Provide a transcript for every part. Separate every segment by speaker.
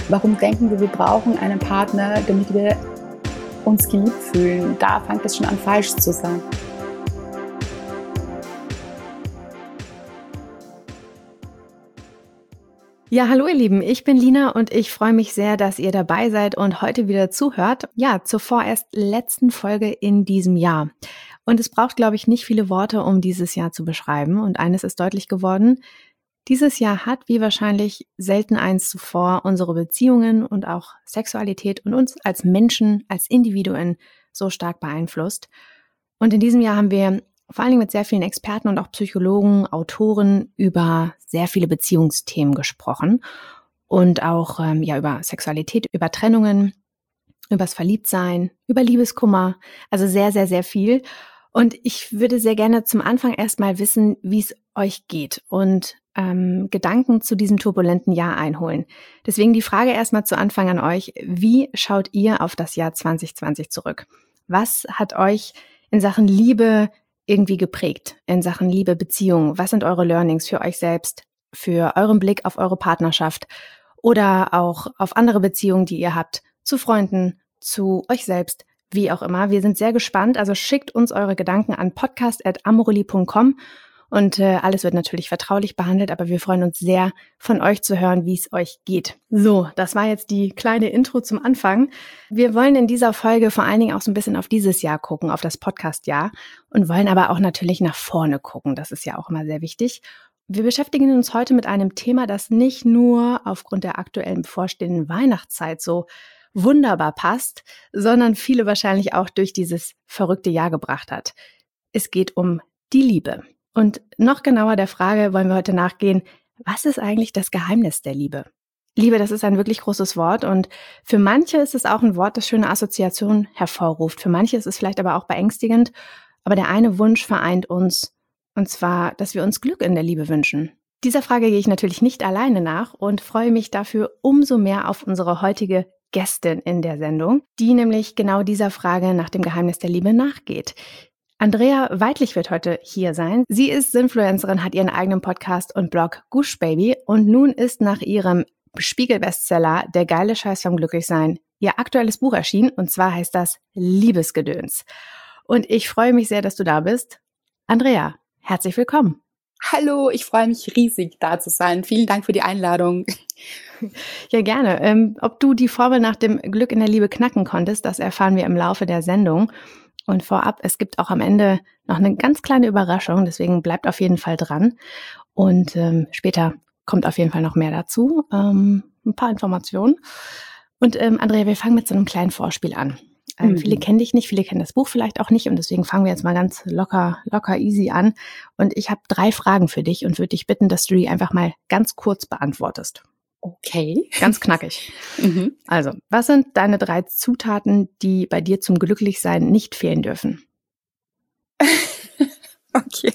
Speaker 1: Warum denken wir brauchen einen Partner, damit wir uns geliebt fühlen? Da fängt es schon an, falsch zu sein.
Speaker 2: Ja, hallo ihr Lieben, ich bin Lina und ich freue mich sehr, dass ihr dabei seid und heute wieder zuhört. Ja, zur vorerst letzten Folge in diesem Jahr. Und es braucht, glaube ich, nicht viele Worte, um dieses Jahr zu beschreiben. Und eines ist deutlich geworden: Dieses Jahr hat, wie wahrscheinlich selten eins zuvor, unsere Beziehungen und auch Sexualität und uns als Menschen, als Individuen so stark beeinflusst. Und in diesem Jahr haben wir vor allen Dingen mit sehr vielen Experten und auch Psychologen, Autoren über sehr viele Beziehungsthemen gesprochen und auch über Sexualität, über Trennungen, übers Verliebtsein, über Liebeskummer, also sehr, sehr, sehr viel. Und ich würde sehr gerne zum Anfang erstmal wissen, wie es euch geht und Gedanken zu diesem turbulenten Jahr einholen. Deswegen die Frage erstmal zu Anfang an euch: Wie schaut ihr auf das Jahr 2020 zurück? Was hat euch in Sachen Liebe irgendwie geprägt, in Sachen Liebe, Beziehung? Was sind eure Learnings für euch selbst, für euren Blick auf eure Partnerschaft oder auch auf andere Beziehungen, die ihr habt, zu Freunden, zu euch selbst, wie auch immer? Wir sind sehr gespannt, also schickt uns eure Gedanken an podcast@amorelli.com und alles wird natürlich vertraulich behandelt, aber wir freuen uns sehr, von euch zu hören, wie es euch geht. So, das war jetzt die kleine Intro zum Anfang. Wir wollen in dieser Folge vor allen Dingen auch so ein bisschen auf dieses Jahr gucken, auf das Podcast-Jahr, und wollen aber auch natürlich nach vorne gucken. Das ist ja auch immer sehr wichtig. Wir beschäftigen uns heute mit einem Thema, das nicht nur aufgrund der aktuellen bevorstehenden Weihnachtszeit so wunderbar passt, sondern viele wahrscheinlich auch durch dieses verrückte Jahr gebracht hat. Es geht um die Liebe. Und noch genauer der Frage wollen wir heute nachgehen: Was ist eigentlich das Geheimnis der Liebe? Liebe, das ist ein wirklich großes Wort und für manche ist es auch ein Wort, das schöne Assoziationen hervorruft. Für manche ist es vielleicht aber auch beängstigend. Aber der eine Wunsch vereint uns, und zwar, dass wir uns Glück in der Liebe wünschen. Dieser Frage gehe ich natürlich nicht alleine nach und freue mich dafür umso mehr auf unsere heutige Gästin in der Sendung, die nämlich genau dieser Frage nach dem Geheimnis der Liebe nachgeht. Andrea Weidlich wird heute hier sein. Sie ist Influencerin, hat ihren eigenen Podcast und Blog Gush Baby und nun ist nach ihrem Spiegel-Bestseller Der geile Scheiß vom Glücklichsein ihr aktuelles Buch erschienen, und zwar heißt das Liebesgedöns. Und ich freue mich sehr, dass du da bist. Andrea, herzlich willkommen.
Speaker 1: Hallo, ich freue mich riesig, da zu sein. Vielen Dank für die Einladung.
Speaker 2: Ja, gerne. Ob du die Formel nach dem Glück in der Liebe knacken konntest, das erfahren wir im Laufe der Sendung. Und vorab, es gibt auch am Ende noch eine ganz kleine Überraschung, deswegen bleibt auf jeden Fall dran. Und später kommt auf jeden Fall noch mehr dazu, ein paar Informationen. Und Andrea, wir fangen mit so einem kleinen Vorspiel an. Viele kennen dich nicht, viele kennen das Buch vielleicht auch nicht und deswegen fangen wir jetzt mal ganz locker easy an. Und ich habe 3 Fragen für dich und würde dich bitten, dass du die einfach mal ganz kurz beantwortest.
Speaker 1: Okay.
Speaker 2: Ganz knackig. Also, was sind deine 3 Zutaten, die bei dir zum Glücklichsein nicht fehlen dürfen?
Speaker 1: Okay.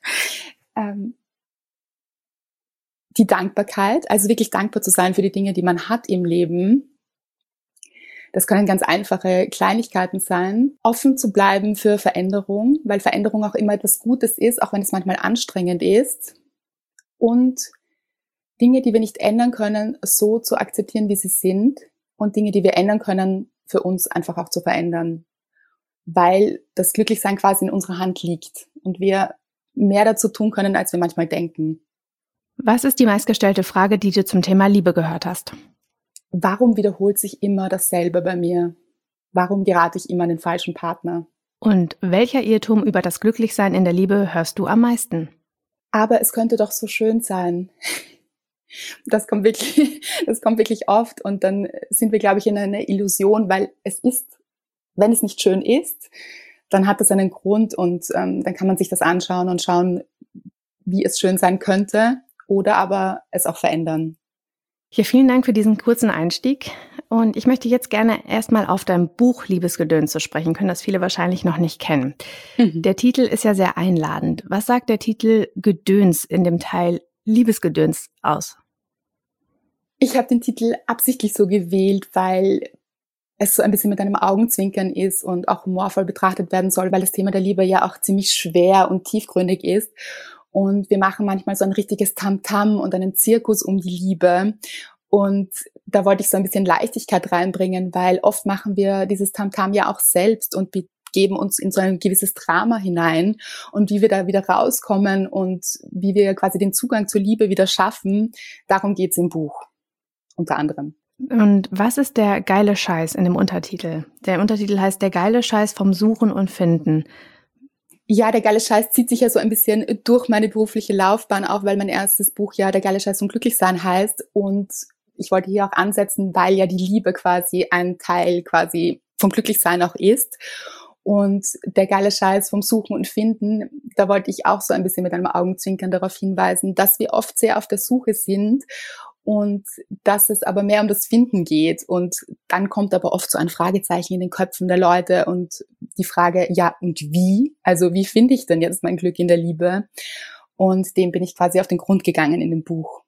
Speaker 1: Die Dankbarkeit, also wirklich dankbar zu sein für die Dinge, die man hat im Leben. Das können ganz einfache Kleinigkeiten sein. Offen zu bleiben für Veränderung, weil Veränderung auch immer etwas Gutes ist, auch wenn es manchmal anstrengend ist. Und Dinge, die wir nicht ändern können, so zu akzeptieren, wie sie sind, und Dinge, die wir ändern können, für uns einfach auch zu verändern. Weil das Glücklichsein quasi in unserer Hand liegt und wir mehr dazu tun können, als wir manchmal denken.
Speaker 2: Was ist die meistgestellte Frage, die du zum Thema Liebe gehört hast?
Speaker 1: Warum wiederholt sich immer dasselbe bei mir? Warum gerate ich immer an den falschen Partner?
Speaker 2: Und welcher Irrtum über das Glücklichsein in der Liebe hörst du am meisten?
Speaker 1: Aber es könnte doch so schön sein. Das kommt wirklich oft und dann sind wir, glaube ich, in einer Illusion, weil es ist, wenn es nicht schön ist, dann hat das einen Grund und dann kann man sich das anschauen und schauen, wie es schön sein könnte oder aber es auch verändern.
Speaker 2: Ja, vielen Dank für diesen kurzen Einstieg. Und ich möchte jetzt gerne erstmal auf dein Buch Liebesgedöns zu sprechen kommen, das viele wahrscheinlich noch nicht kennen. Der Titel ist ja sehr einladend. Was sagt der Titel Gedöns in dem Teil Liebesgedöns aus?
Speaker 1: Ich habe den Titel absichtlich so gewählt, weil es so ein bisschen mit einem Augenzwinkern ist und auch humorvoll betrachtet werden soll, weil das Thema der Liebe ja auch ziemlich schwer und tiefgründig ist. Und wir machen manchmal so ein richtiges Tamtam und einen Zirkus um die Liebe. Und da wollte ich so ein bisschen Leichtigkeit reinbringen, weil oft machen wir dieses Tamtam ja auch selbst und geben uns in so ein gewisses Drama hinein. Und wie wir da wieder rauskommen und wie wir quasi den Zugang zur Liebe wieder schaffen, darum geht's im Buch, unter anderem.
Speaker 2: Und was ist der geile Scheiß in dem Untertitel? Der Untertitel heißt Der geile Scheiß vom Suchen und Finden.
Speaker 1: Ja, der geile Scheiß zieht sich ja so ein bisschen durch meine berufliche Laufbahn, auch weil mein erstes Buch ja Der geile Scheiß vom Glücklichsein heißt. Und ich wollte hier auch ansetzen, weil ja die Liebe quasi ein Teil quasi vom Glücklichsein auch ist. Und der geile Scheiß vom Suchen und Finden, da wollte ich auch so ein bisschen mit einem Augenzwinkern darauf hinweisen, dass wir oft sehr auf der Suche sind und dass es aber mehr um das Finden geht. Und dann kommt aber oft so ein Fragezeichen in den Köpfen der Leute und die Frage, ja, und wie? Also wie finde ich denn jetzt mein Glück in der Liebe? Und dem bin ich quasi auf den Grund gegangen in dem Buch.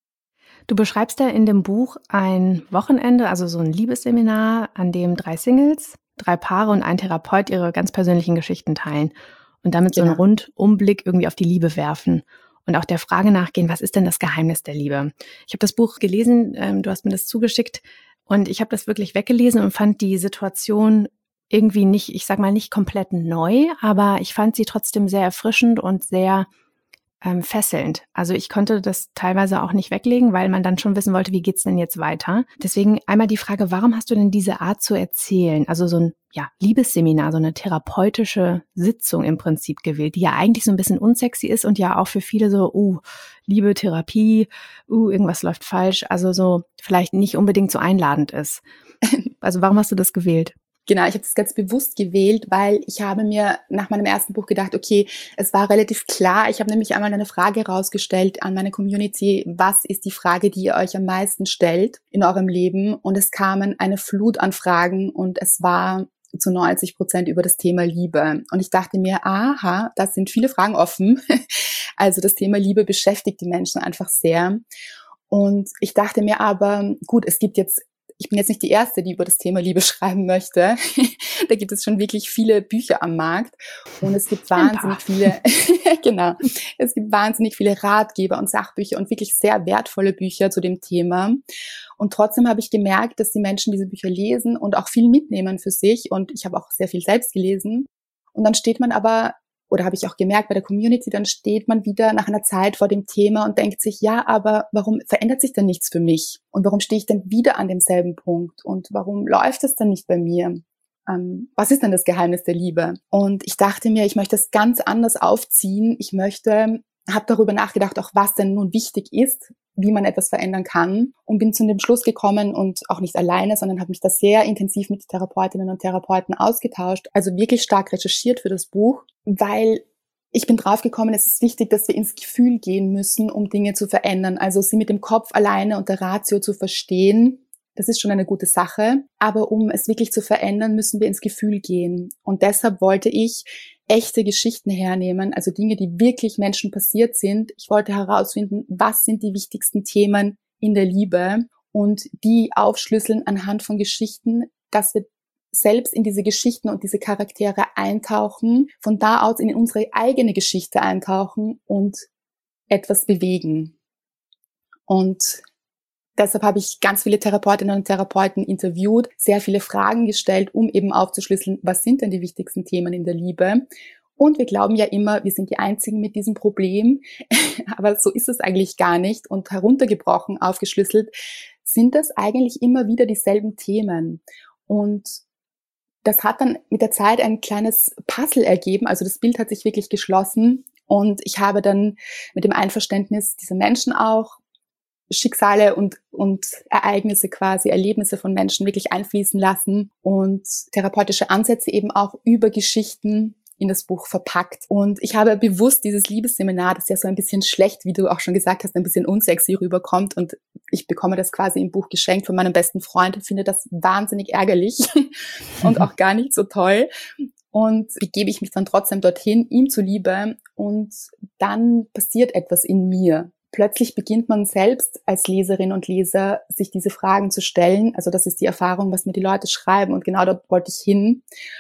Speaker 2: Du beschreibst ja in dem Buch ein Wochenende, also so ein Liebesseminar, an dem 3 Singles, 3 Paare und ein Therapeut ihre ganz persönlichen Geschichten teilen und damit so einen Rundumblick irgendwie auf die Liebe werfen und auch der Frage nachgehen, was ist denn das Geheimnis der Liebe? Ich habe das Buch gelesen, du hast mir das zugeschickt und ich habe das wirklich weggelesen und fand die Situation irgendwie nicht, ich sag mal nicht komplett neu, aber ich fand sie trotzdem sehr erfrischend und sehr fesselnd. Also ich konnte das teilweise auch nicht weglegen, weil man dann schon wissen wollte, wie geht's denn jetzt weiter? Deswegen einmal die Frage, warum hast du denn diese Art zu erzählen, also so ein Liebesseminar, so eine therapeutische Sitzung im Prinzip gewählt, die ja eigentlich so ein bisschen unsexy ist und ja auch für viele so, Liebe, Therapie, irgendwas läuft falsch, also so vielleicht nicht unbedingt so einladend ist. Also warum hast du das gewählt?
Speaker 1: Genau, ich habe das ganz bewusst gewählt, weil ich habe mir nach meinem ersten Buch gedacht, okay, es war relativ klar. Ich habe nämlich einmal eine Frage rausgestellt an meine Community, was ist die Frage, die ihr euch am meisten stellt in eurem Leben? Und es kamen eine Flut an Fragen und es war zu 90% über das Thema Liebe. Und ich dachte mir, aha, das sind viele Fragen offen. Also das Thema Liebe beschäftigt die Menschen einfach sehr. Und ich dachte mir aber, gut, ich bin jetzt nicht die Erste, die über das Thema Liebe schreiben möchte. Da gibt es schon wirklich viele Bücher am Markt und es gibt wahnsinnig viele, genau, es gibt wahnsinnig viele Ratgeber und Sachbücher und wirklich sehr wertvolle Bücher zu dem Thema. Und trotzdem habe ich gemerkt, dass die Menschen diese Bücher lesen und auch viel mitnehmen für sich und ich habe auch sehr viel selbst gelesen. Und dann steht man aber, oder habe ich auch gemerkt bei der Community, dann steht man wieder nach einer Zeit vor dem Thema und denkt sich, ja, aber warum verändert sich denn nichts für mich? Und warum stehe ich denn wieder an demselben Punkt? Und warum läuft es dann nicht bei mir? Was ist denn das Geheimnis der Liebe? Und ich dachte mir, ich möchte es ganz anders aufziehen. Habe darüber nachgedacht, auch was denn nun wichtig ist, wie man etwas verändern kann und bin zu dem Schluss gekommen und auch nicht alleine, sondern habe mich da sehr intensiv mit Therapeutinnen und Therapeuten ausgetauscht, also wirklich stark recherchiert für das Buch, weil ich bin draufgekommen, es ist wichtig, dass wir ins Gefühl gehen müssen, um Dinge zu verändern, also sie mit dem Kopf alleine und der Ratio zu verstehen. Das ist schon eine gute Sache, aber um es wirklich zu verändern, müssen wir ins Gefühl gehen. Und deshalb wollte ich echte Geschichten hernehmen, also Dinge, die wirklich Menschen passiert sind. Ich wollte herausfinden, was sind die wichtigsten Themen in der Liebe und die aufschlüsseln anhand von Geschichten, dass wir selbst in diese Geschichten und diese Charaktere eintauchen, von da aus in unsere eigene Geschichte eintauchen und etwas bewegen. Und deshalb habe ich ganz viele Therapeutinnen und Therapeuten interviewt, sehr viele Fragen gestellt, um eben aufzuschlüsseln, was sind denn die wichtigsten Themen in der Liebe. Und wir glauben ja immer, wir sind die Einzigen mit diesem Problem, aber so ist es eigentlich gar nicht. Und heruntergebrochen, aufgeschlüsselt, sind das eigentlich immer wieder dieselben Themen. Und das hat dann mit der Zeit ein kleines Puzzle ergeben, also das Bild hat sich wirklich geschlossen. Und ich habe dann mit dem Einverständnis dieser Menschen auch Schicksale und Ereignisse quasi, Erlebnisse von Menschen wirklich einfließen lassen und therapeutische Ansätze eben auch über Geschichten in das Buch verpackt. Und ich habe bewusst dieses Liebesseminar, das ja so ein bisschen schlecht, wie du auch schon gesagt hast, ein bisschen unsexy rüberkommt und ich bekomme das quasi im Buch geschenkt von meinem besten Freund und finde das wahnsinnig ärgerlich und auch gar nicht so toll. Und begebe ich mich dann trotzdem dorthin, ihm zuliebe und dann passiert etwas in mir. Plötzlich beginnt man selbst als Leserin und Leser, sich diese Fragen zu stellen. Also das ist die Erfahrung, was mir die Leute schreiben und genau dort wollte ich hin.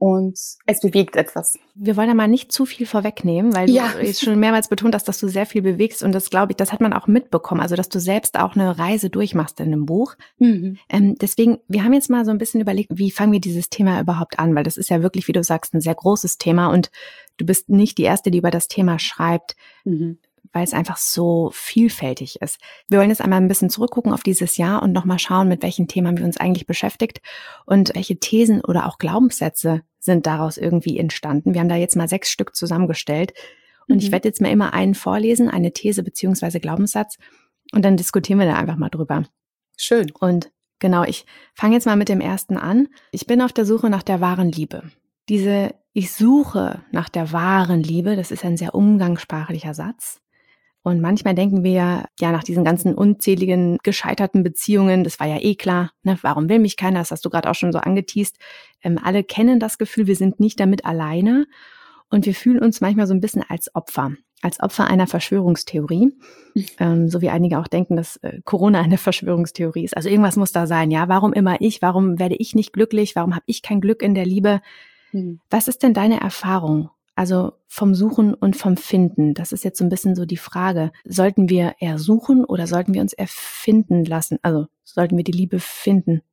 Speaker 1: und es bewegt etwas.
Speaker 2: Wir wollen ja mal nicht zu viel vorwegnehmen, weil du jetzt schon mehrmals betont hast, dass du sehr viel bewegst und das, glaube ich, das hat man auch mitbekommen, also dass du selbst auch eine Reise durchmachst in dem Buch. Deswegen, wir haben jetzt mal so ein bisschen überlegt, wie fangen wir dieses Thema überhaupt an, weil das ist ja wirklich, wie du sagst, ein sehr großes Thema und du bist nicht die Erste, die über das Thema schreibt, weil es einfach so vielfältig ist. Wir wollen jetzt einmal ein bisschen zurückgucken auf dieses Jahr und nochmal schauen, mit welchen Themen wir uns eigentlich beschäftigt und welche Thesen oder auch Glaubenssätze sind daraus irgendwie entstanden. Wir haben da jetzt mal 6 Stück zusammengestellt und ich werde jetzt mal immer einen vorlesen, eine These beziehungsweise Glaubenssatz und dann diskutieren wir da einfach mal drüber.
Speaker 1: Schön.
Speaker 2: Und genau, ich fange jetzt mal mit dem ersten an. Ich bin auf der Suche nach der wahren Liebe. Ich suche nach der wahren Liebe, das ist ein sehr umgangssprachlicher Satz. Und manchmal denken wir ja nach diesen ganzen unzähligen gescheiterten Beziehungen, das war ja eh klar, ne? Warum will mich keiner? Das hast du gerade auch schon so angeteast. Alle kennen das Gefühl, wir sind nicht damit alleine und wir fühlen uns manchmal so ein bisschen als Opfer einer Verschwörungstheorie, so wie einige auch denken, dass Corona eine Verschwörungstheorie ist. Also irgendwas muss da sein, ja? Warum immer ich? Warum werde ich nicht glücklich? Warum habe ich kein Glück in der Liebe? Was ist denn deine Erfahrung? Also vom Suchen und vom Finden, das ist jetzt so ein bisschen so die Frage. Sollten wir eher suchen oder sollten wir uns erfinden lassen? Also sollten wir die Liebe finden?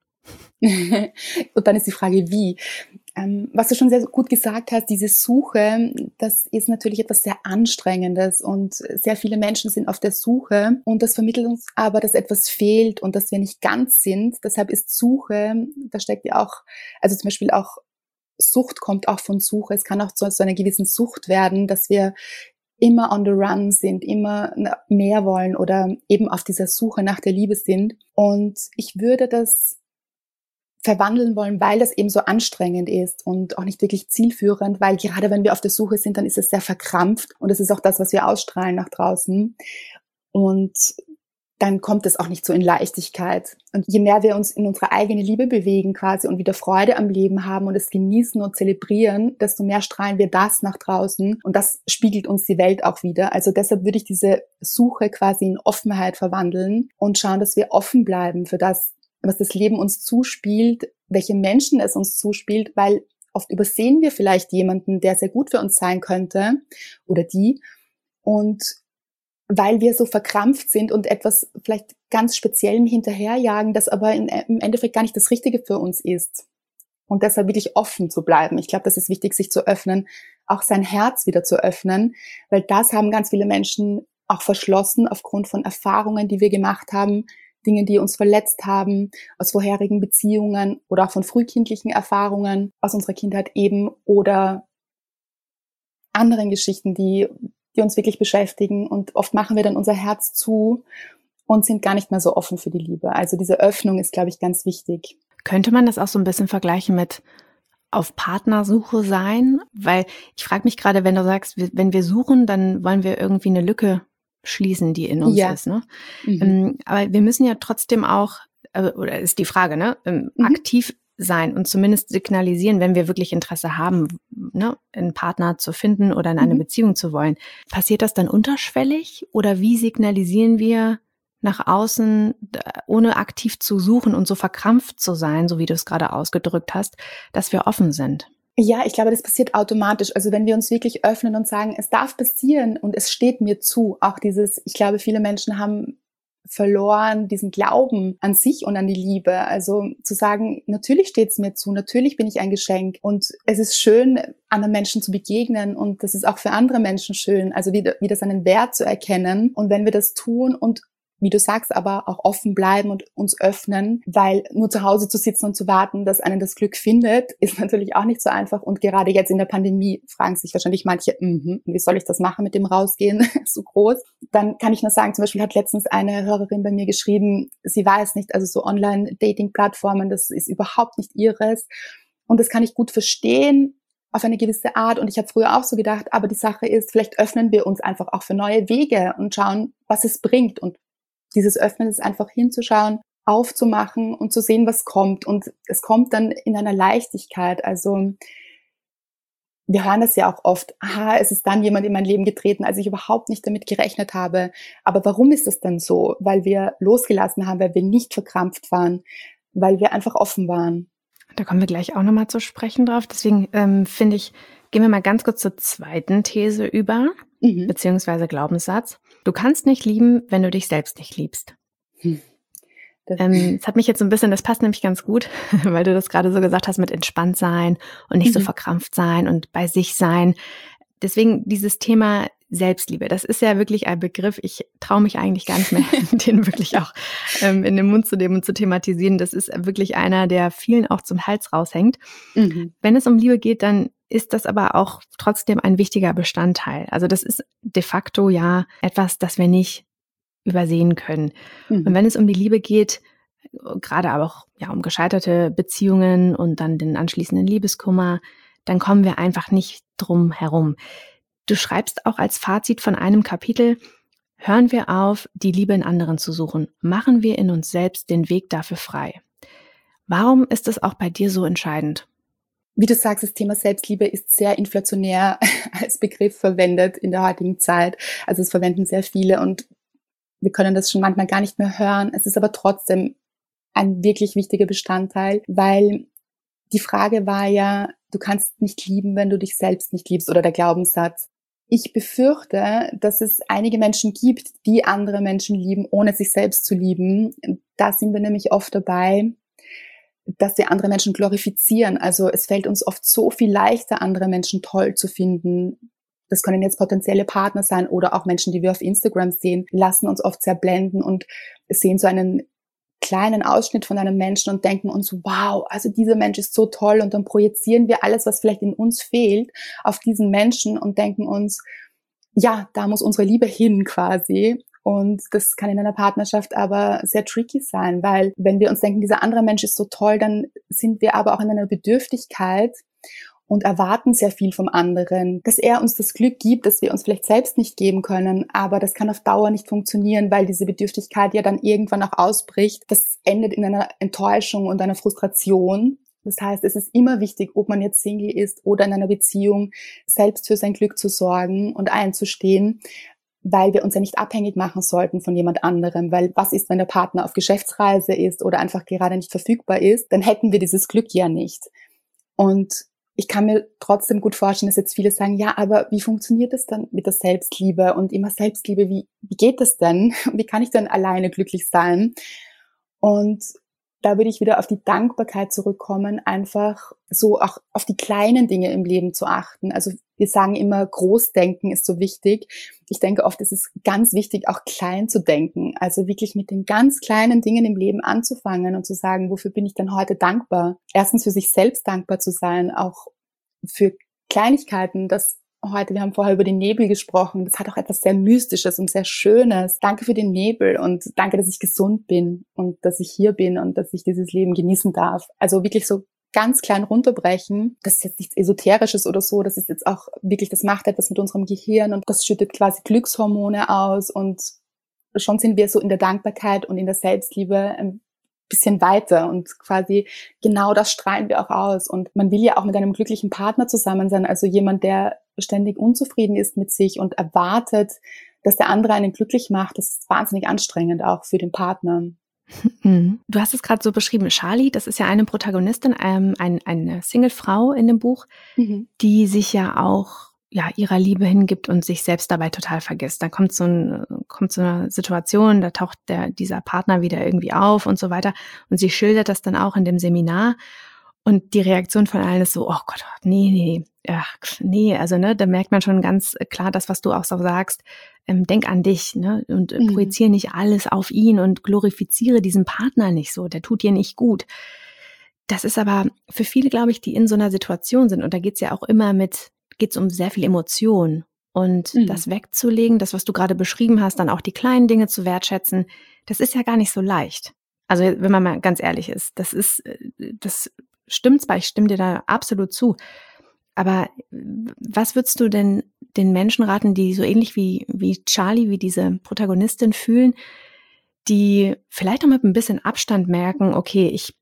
Speaker 1: Und dann ist die Frage, wie? Was du schon sehr gut gesagt hast, diese Suche, das ist natürlich etwas sehr Anstrengendes und sehr viele Menschen sind auf der Suche und das vermittelt uns aber, dass etwas fehlt und dass wir nicht ganz sind. Deshalb ist Suche, da steckt ja auch, also zum Beispiel auch Sucht kommt auch von Suche. Es kann auch zu einer gewissen Sucht werden, dass wir immer on the run sind, immer mehr wollen oder eben auf dieser Suche nach der Liebe sind. Und ich würde das verwandeln wollen, weil das eben so anstrengend ist und auch nicht wirklich zielführend, weil gerade wenn wir auf der Suche sind, dann ist es sehr verkrampft und das ist auch das, was wir ausstrahlen nach draußen. Und dann kommt es auch nicht so in Leichtigkeit. Und je mehr wir uns in unsere eigene Liebe bewegen quasi und wieder Freude am Leben haben und es genießen und zelebrieren, desto mehr strahlen wir das nach draußen und das spiegelt uns die Welt auch wieder. Also deshalb würde ich diese Suche quasi in Offenheit verwandeln und schauen, dass wir offen bleiben für das, was das Leben uns zuspielt, welche Menschen es uns zuspielt, weil oft übersehen wir vielleicht jemanden, der sehr gut für uns sein könnte oder die und weil wir so verkrampft sind und etwas vielleicht ganz Speziellem hinterherjagen, das aber im Endeffekt gar nicht das Richtige für uns ist. Und deshalb wirklich offen zu bleiben. Ich glaube, das ist wichtig, sich zu öffnen, auch sein Herz wieder zu öffnen, weil das haben ganz viele Menschen auch verschlossen aufgrund von Erfahrungen, die wir gemacht haben, Dinge, die uns verletzt haben, aus vorherigen Beziehungen oder auch von frühkindlichen Erfahrungen aus unserer Kindheit eben oder anderen Geschichten, die uns wirklich beschäftigen und oft machen wir dann unser Herz zu und sind gar nicht mehr so offen für die Liebe. Also diese Öffnung ist, glaube ich, ganz wichtig.
Speaker 2: Könnte man das auch so ein bisschen vergleichen mit auf Partnersuche sein? Weil ich frage mich gerade, wenn du sagst, wenn wir suchen, dann wollen wir irgendwie eine Lücke schließen, die in uns ist. Ne? Aber wir müssen ja trotzdem auch, oder ist die Frage, ne, aktiv sein und zumindest signalisieren, wenn wir wirklich Interesse haben, ne, einen Partner zu finden oder in eine Beziehung zu wollen. Passiert das dann unterschwellig oder wie signalisieren wir nach außen, ohne aktiv zu suchen und so verkrampft zu sein, so wie du es gerade ausgedrückt hast, dass wir offen sind?
Speaker 1: Ja, ich glaube, das passiert automatisch. Also wenn wir uns wirklich öffnen und sagen, es darf passieren und es steht mir zu, auch dieses, ich glaube, viele Menschen haben verloren, diesen Glauben an sich und an die Liebe. Also zu sagen, natürlich steht es mir zu, natürlich bin ich ein Geschenk und es ist schön, anderen Menschen zu begegnen und das ist auch für andere Menschen schön, also wieder seinen Wert zu erkennen. Und wenn wir das tun und wie du sagst, aber auch offen bleiben und uns öffnen, weil nur zu Hause zu sitzen und zu warten, dass einen das Glück findet, ist natürlich auch nicht so einfach. Und gerade jetzt in der Pandemie fragen sich wahrscheinlich manche, wie soll ich das machen mit dem Rausgehen, so groß. Dann kann ich nur sagen, zum Beispiel hat letztens eine Hörerin bei mir geschrieben, sie weiß nicht, also so Online-Dating-Plattformen, das ist überhaupt nicht ihres. Und das kann ich gut verstehen, auf eine gewisse Art. Und ich habe früher auch so gedacht, aber die Sache ist, vielleicht öffnen wir uns einfach auch für neue Wege und schauen, was es bringt. Und dieses Öffnen ist einfach hinzuschauen, aufzumachen und zu sehen, was kommt. Und es kommt dann in einer Leichtigkeit. Also wir hören das ja auch oft, es ist dann jemand in mein Leben getreten, als ich überhaupt nicht damit gerechnet habe. Aber warum ist das denn so? Weil wir losgelassen haben, weil wir nicht verkrampft waren, weil wir einfach offen waren.
Speaker 2: Da kommen wir gleich auch nochmal zu sprechen drauf. Deswegen finde ich, gehen wir mal ganz kurz zur zweiten These über, beziehungsweise Glaubenssatz. Du kannst nicht lieben, wenn du dich selbst nicht liebst. Das hat mich jetzt so ein bisschen, das passt nämlich ganz gut, weil du das gerade so gesagt hast mit entspannt sein und nicht so verkrampft sein und bei sich sein. Deswegen dieses Thema Selbstliebe, das ist ja wirklich ein Begriff, ich traue mich eigentlich gar nicht mehr, den wirklich auch in den Mund zu nehmen und zu thematisieren. Das ist wirklich einer, der vielen auch zum Hals raushängt. Wenn es um Liebe geht, dann ist das aber auch trotzdem ein wichtiger Bestandteil. Also das ist de facto ja etwas, das wir nicht übersehen können. Und wenn es um die Liebe geht, gerade aber auch ja um gescheiterte Beziehungen und dann den anschließenden Liebeskummer, dann kommen wir einfach nicht drum herum. Du schreibst auch als Fazit von einem Kapitel: Hören wir auf, die Liebe in anderen zu suchen. Machen wir in uns selbst den Weg dafür frei. Warum ist das auch bei dir so entscheidend?
Speaker 1: Wie du sagst, das Thema Selbstliebe ist sehr inflationär als Begriff verwendet in der heutigen Zeit. Also es verwenden sehr viele und wir können das schon manchmal gar nicht mehr hören. Es ist aber trotzdem ein wirklich wichtiger Bestandteil, weil die Frage war ja, du kannst nicht lieben, wenn du dich selbst nicht liebst, oder der Glaubenssatz. Ich befürchte, dass es einige Menschen gibt, die andere Menschen lieben, ohne sich selbst zu lieben. Da sind wir nämlich oft dabei, dass wir andere Menschen glorifizieren. Also es fällt uns oft so viel leichter, andere Menschen toll zu finden. Das können jetzt potenzielle Partner sein oder auch Menschen, die wir auf Instagram sehen, lassen uns oft sehr blenden und sehen so einen kleinen Ausschnitt von einem Menschen und denken uns, wow, also dieser Mensch ist so toll, und dann projizieren wir alles, was vielleicht in uns fehlt, auf diesen Menschen und denken uns, ja, da muss unsere Liebe hin quasi. Und das kann in einer Partnerschaft aber sehr tricky sein, weil wenn wir uns denken, dieser andere Mensch ist so toll, dann sind wir aber auch in einer Bedürftigkeit und erwarten sehr viel vom anderen, dass er uns das Glück gibt, das wir uns vielleicht selbst nicht geben können, aber das kann auf Dauer nicht funktionieren, weil diese Bedürftigkeit ja dann irgendwann auch ausbricht. Das endet in einer Enttäuschung und einer Frustration. Das heißt, es ist immer wichtig, ob man jetzt Single ist oder in einer Beziehung, selbst für sein Glück zu sorgen und einzustehen, weil wir uns ja nicht abhängig machen sollten von jemand anderem, weil was ist, wenn der Partner auf Geschäftsreise ist oder einfach gerade nicht verfügbar ist, dann hätten wir dieses Glück ja nicht. Und ich kann mir trotzdem gut vorstellen, dass jetzt viele sagen, ja, aber wie funktioniert das dann mit der Selbstliebe? Und immer Selbstliebe, wie geht das denn? Wie kann ich denn alleine glücklich sein? Und da würde ich wieder auf die Dankbarkeit zurückkommen, einfach so auch auf die kleinen Dinge im Leben zu achten. Also wir sagen immer, Großdenken ist so wichtig. Ich denke oft, es ist ganz wichtig, auch klein zu denken. Also wirklich mit den ganz kleinen Dingen im Leben anzufangen und zu sagen, wofür bin ich denn heute dankbar? Erstens für sich selbst dankbar zu sein, auch für Kleinigkeiten, wir haben vorher über den Nebel gesprochen, das hat auch etwas sehr Mystisches und sehr Schönes. Danke für den Nebel und danke, dass ich gesund bin und dass ich hier bin und dass ich dieses Leben genießen darf. Also wirklich so ganz klein runterbrechen. Das ist jetzt nichts Esoterisches oder so, das ist jetzt auch wirklich, das macht etwas mit unserem Gehirn und das schüttet quasi Glückshormone aus und schon sind wir so in der Dankbarkeit und in der Selbstliebe ein bisschen weiter und quasi genau das strahlen wir auch aus. Und man will ja auch mit einem glücklichen Partner zusammen sein, also jemand, der ständig unzufrieden ist mit sich und erwartet, dass der andere einen glücklich macht. Das ist wahnsinnig anstrengend auch für den Partner.
Speaker 2: Du hast es gerade so beschrieben, Charlie, das ist ja eine Protagonistin, eine Single-Frau in dem Buch, die sich ja auch ihrer Liebe hingibt und sich selbst dabei total vergisst. Da kommt so eine Situation, da taucht dieser Partner wieder irgendwie auf und so weiter. Und sie schildert das dann auch in dem Seminar. Und die Reaktion von allen ist so, oh Gott, nee, also da merkt man schon ganz klar das, was du auch so sagst, denk an dich, ne, und projiziere nicht alles auf ihn und glorifiziere diesen Partner nicht so, der tut dir nicht gut. Das ist aber für viele, glaube ich, die in so einer Situation sind, und da geht's ja auch immer geht's um sehr viel Emotion. Und das wegzulegen, das, was du gerade beschrieben hast, dann auch die kleinen Dinge zu wertschätzen, das ist ja gar nicht so leicht. Also wenn man mal ganz ehrlich ist, das stimmt zwar, ich stimme dir da absolut zu, aber was würdest du denn den Menschen raten, die so ähnlich wie Charlie, wie diese Protagonistin fühlen, die vielleicht auch mit ein bisschen Abstand merken, okay, ich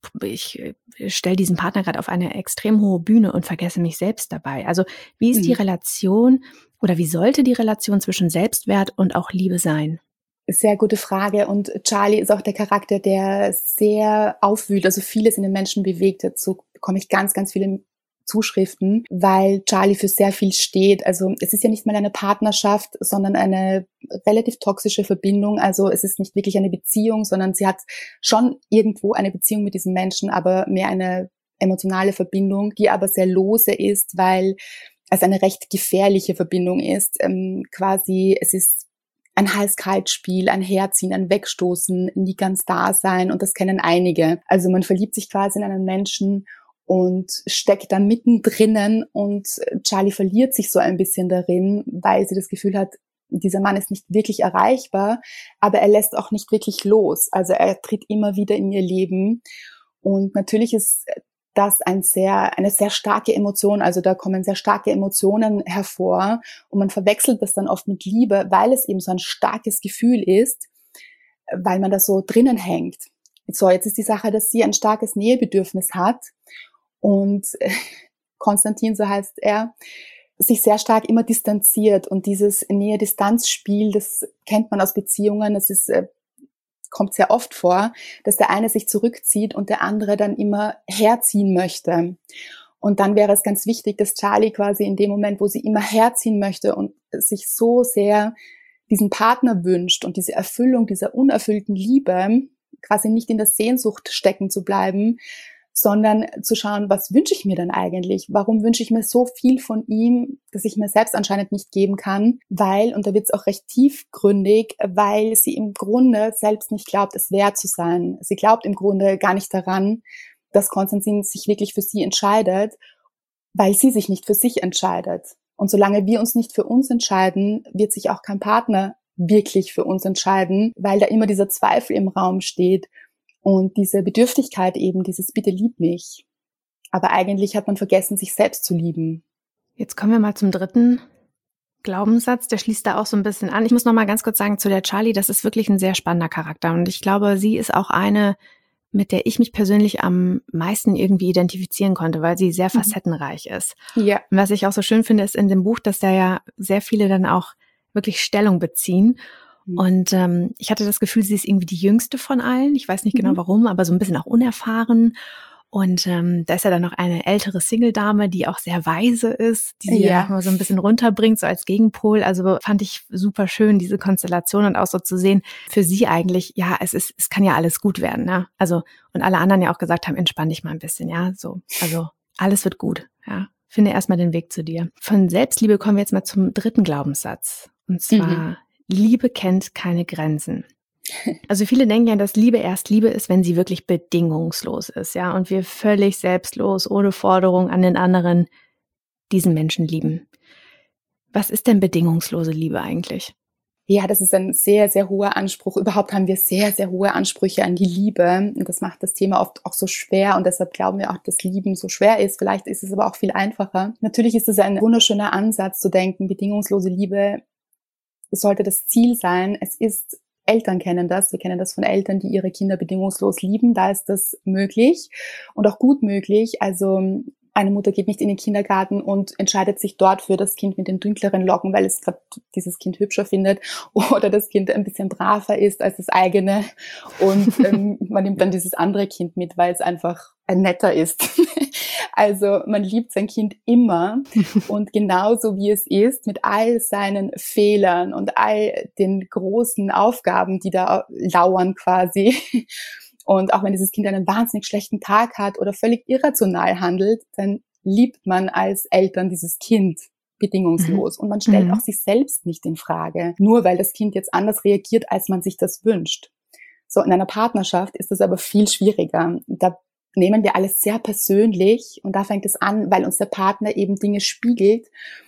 Speaker 2: stelle diesen Partner gerade auf eine extrem hohe Bühne und vergesse mich selbst dabei. Also wie ist die Relation oder wie sollte die Relation zwischen Selbstwert und auch Liebe sein?
Speaker 1: Sehr gute Frage. Und Charlie ist auch der Charakter, der sehr aufwühlt, also vieles in den Menschen bewegt. Dazu bekomme ich ganz, ganz viele Zuschriften, weil Charlie für sehr viel steht. Also es ist ja nicht mal eine Partnerschaft, sondern eine relativ toxische Verbindung. Also es ist nicht wirklich eine Beziehung, sondern sie hat schon irgendwo eine Beziehung mit diesem Menschen, aber mehr eine emotionale Verbindung, die aber sehr lose ist, weil es eine recht gefährliche Verbindung ist. Quasi, es ist ein Hals-Kalt-Spiel, ein Herziehen, ein Wegstoßen, nie ganz da sein, und das kennen einige. Also man verliebt sich quasi in einen Menschen und steckt dann mittendrin, und Charlie verliert sich so ein bisschen darin, weil sie das Gefühl hat, dieser Mann ist nicht wirklich erreichbar, aber er lässt auch nicht wirklich los. Also er tritt immer wieder in ihr Leben, und natürlich ist das eine sehr starke Emotion, also da kommen sehr starke Emotionen hervor, und man verwechselt das dann oft mit Liebe, weil es eben so ein starkes Gefühl ist, weil man da so drinnen hängt. So, jetzt ist die Sache, dass sie ein starkes Nähebedürfnis hat, und Konstantin, so heißt er, sich sehr stark immer distanziert, und dieses Nähe-Distanz-Spiel, das kennt man aus Beziehungen, das ist kommt sehr oft vor, dass der eine sich zurückzieht und der andere dann immer herziehen möchte. Und dann wäre es ganz wichtig, dass Charlie quasi in dem Moment, wo sie immer herziehen möchte und sich so sehr diesen Partner wünscht und diese Erfüllung dieser unerfüllten Liebe, quasi nicht in der Sehnsucht stecken zu bleiben, sondern zu schauen, was wünsche ich mir denn eigentlich? Warum wünsche ich mir so viel von ihm, dass ich mir selbst anscheinend nicht geben kann? Weil, und da wird es auch recht tiefgründig, weil sie im Grunde selbst nicht glaubt, es wert zu sein. Sie glaubt im Grunde gar nicht daran, dass Konstantin sich wirklich für sie entscheidet, weil sie sich nicht für sich entscheidet. Und solange wir uns nicht für uns entscheiden, wird sich auch kein Partner wirklich für uns entscheiden, weil da immer dieser Zweifel im Raum steht. Und diese Bedürftigkeit eben, dieses Bitte lieb mich. Aber eigentlich hat man vergessen, sich selbst zu lieben.
Speaker 2: Jetzt kommen wir mal zum dritten Glaubenssatz, der schließt da auch so ein bisschen an. Ich muss noch mal ganz kurz sagen zu der Charlie, das ist wirklich ein sehr spannender Charakter. Und ich glaube, sie ist auch eine, mit der ich mich persönlich am meisten irgendwie identifizieren konnte, weil sie sehr facettenreich ist.
Speaker 1: Ja.
Speaker 2: Und was ich auch so schön finde, ist in dem Buch, dass da ja sehr viele dann auch wirklich Stellung beziehen. Und ich hatte das Gefühl, sie ist irgendwie die jüngste von allen. Ich weiß nicht genau warum, aber so ein bisschen auch unerfahren. Und da ist ja dann noch eine ältere Single-Dame, die auch sehr weise ist, die sie ja mal so ein bisschen runterbringt, so als Gegenpol. Also fand ich super schön, diese Konstellation, und auch so zu sehen, für sie eigentlich, ja, es kann ja alles gut werden, ne? Also, und alle anderen ja auch gesagt haben, entspann dich mal ein bisschen, ja, so. Also, alles wird gut, ja. Finde erstmal den Weg zu dir. Von Selbstliebe kommen wir jetzt mal zum dritten Glaubenssatz. Und zwar, Liebe kennt keine Grenzen. Also viele denken ja, dass Liebe erst Liebe ist, wenn sie wirklich bedingungslos ist, ja, und wir völlig selbstlos, ohne Forderung an den anderen diesen Menschen lieben. Was ist denn bedingungslose Liebe eigentlich?
Speaker 1: Ja, das ist ein sehr, sehr hoher Anspruch. Überhaupt haben wir sehr, sehr hohe Ansprüche an die Liebe. Und das macht das Thema oft auch so schwer. Und deshalb glauben wir auch, dass Lieben so schwer ist. Vielleicht ist es aber auch viel einfacher. Natürlich ist es ein wunderschöner Ansatz zu denken, bedingungslose Liebe sollte das Ziel sein. Es ist, Eltern kennen das, wir kennen das von Eltern, die ihre Kinder bedingungslos lieben, da ist das möglich und auch gut möglich. Also eine Mutter geht nicht in den Kindergarten und entscheidet sich dort für das Kind mit den dunkleren Locken, weil es gerade dieses Kind hübscher findet, oder das Kind ein bisschen braver ist als das eigene, und man nimmt dann dieses andere Kind mit, weil es einfach netter ist. Also man liebt sein Kind immer, und genauso wie es ist, mit all seinen Fehlern und all den großen Aufgaben, die da lauern quasi. Und auch wenn dieses Kind einen wahnsinnig schlechten Tag hat oder völlig irrational handelt, dann liebt man als Eltern dieses Kind bedingungslos. Und man stellt auch sich selbst nicht in Frage, nur weil das Kind jetzt anders reagiert, als man sich das wünscht. So, in einer Partnerschaft ist das aber viel schwieriger. Da nehmen wir alles sehr persönlich, und da fängt es an, weil uns der Partner eben Dinge spiegelt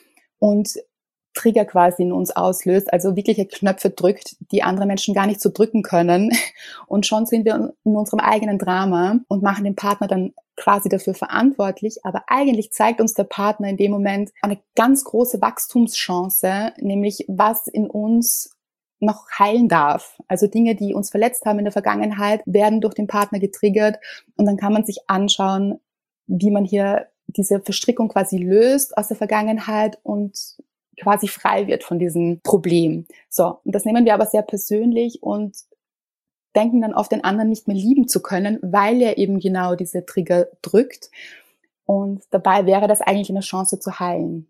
Speaker 1: und Trigger quasi in uns auslöst, also wirkliche Knöpfe drückt, die andere Menschen gar nicht so drücken können. Und schon sind wir in unserem eigenen Drama und machen den Partner dann quasi dafür verantwortlich. Aber eigentlich zeigt uns der Partner in dem Moment eine ganz große Wachstumschance, nämlich was in uns noch heilen darf. Also Dinge, die uns verletzt haben in der Vergangenheit, werden durch den Partner getriggert, und dann kann man sich anschauen, wie man hier diese Verstrickung quasi löst aus der Vergangenheit und quasi frei wird von diesem Problem. So, und das nehmen wir aber sehr persönlich und denken dann oft, den anderen nicht mehr lieben zu können, weil er eben genau diese Trigger drückt. Und dabei wäre das eigentlich eine Chance zu heilen.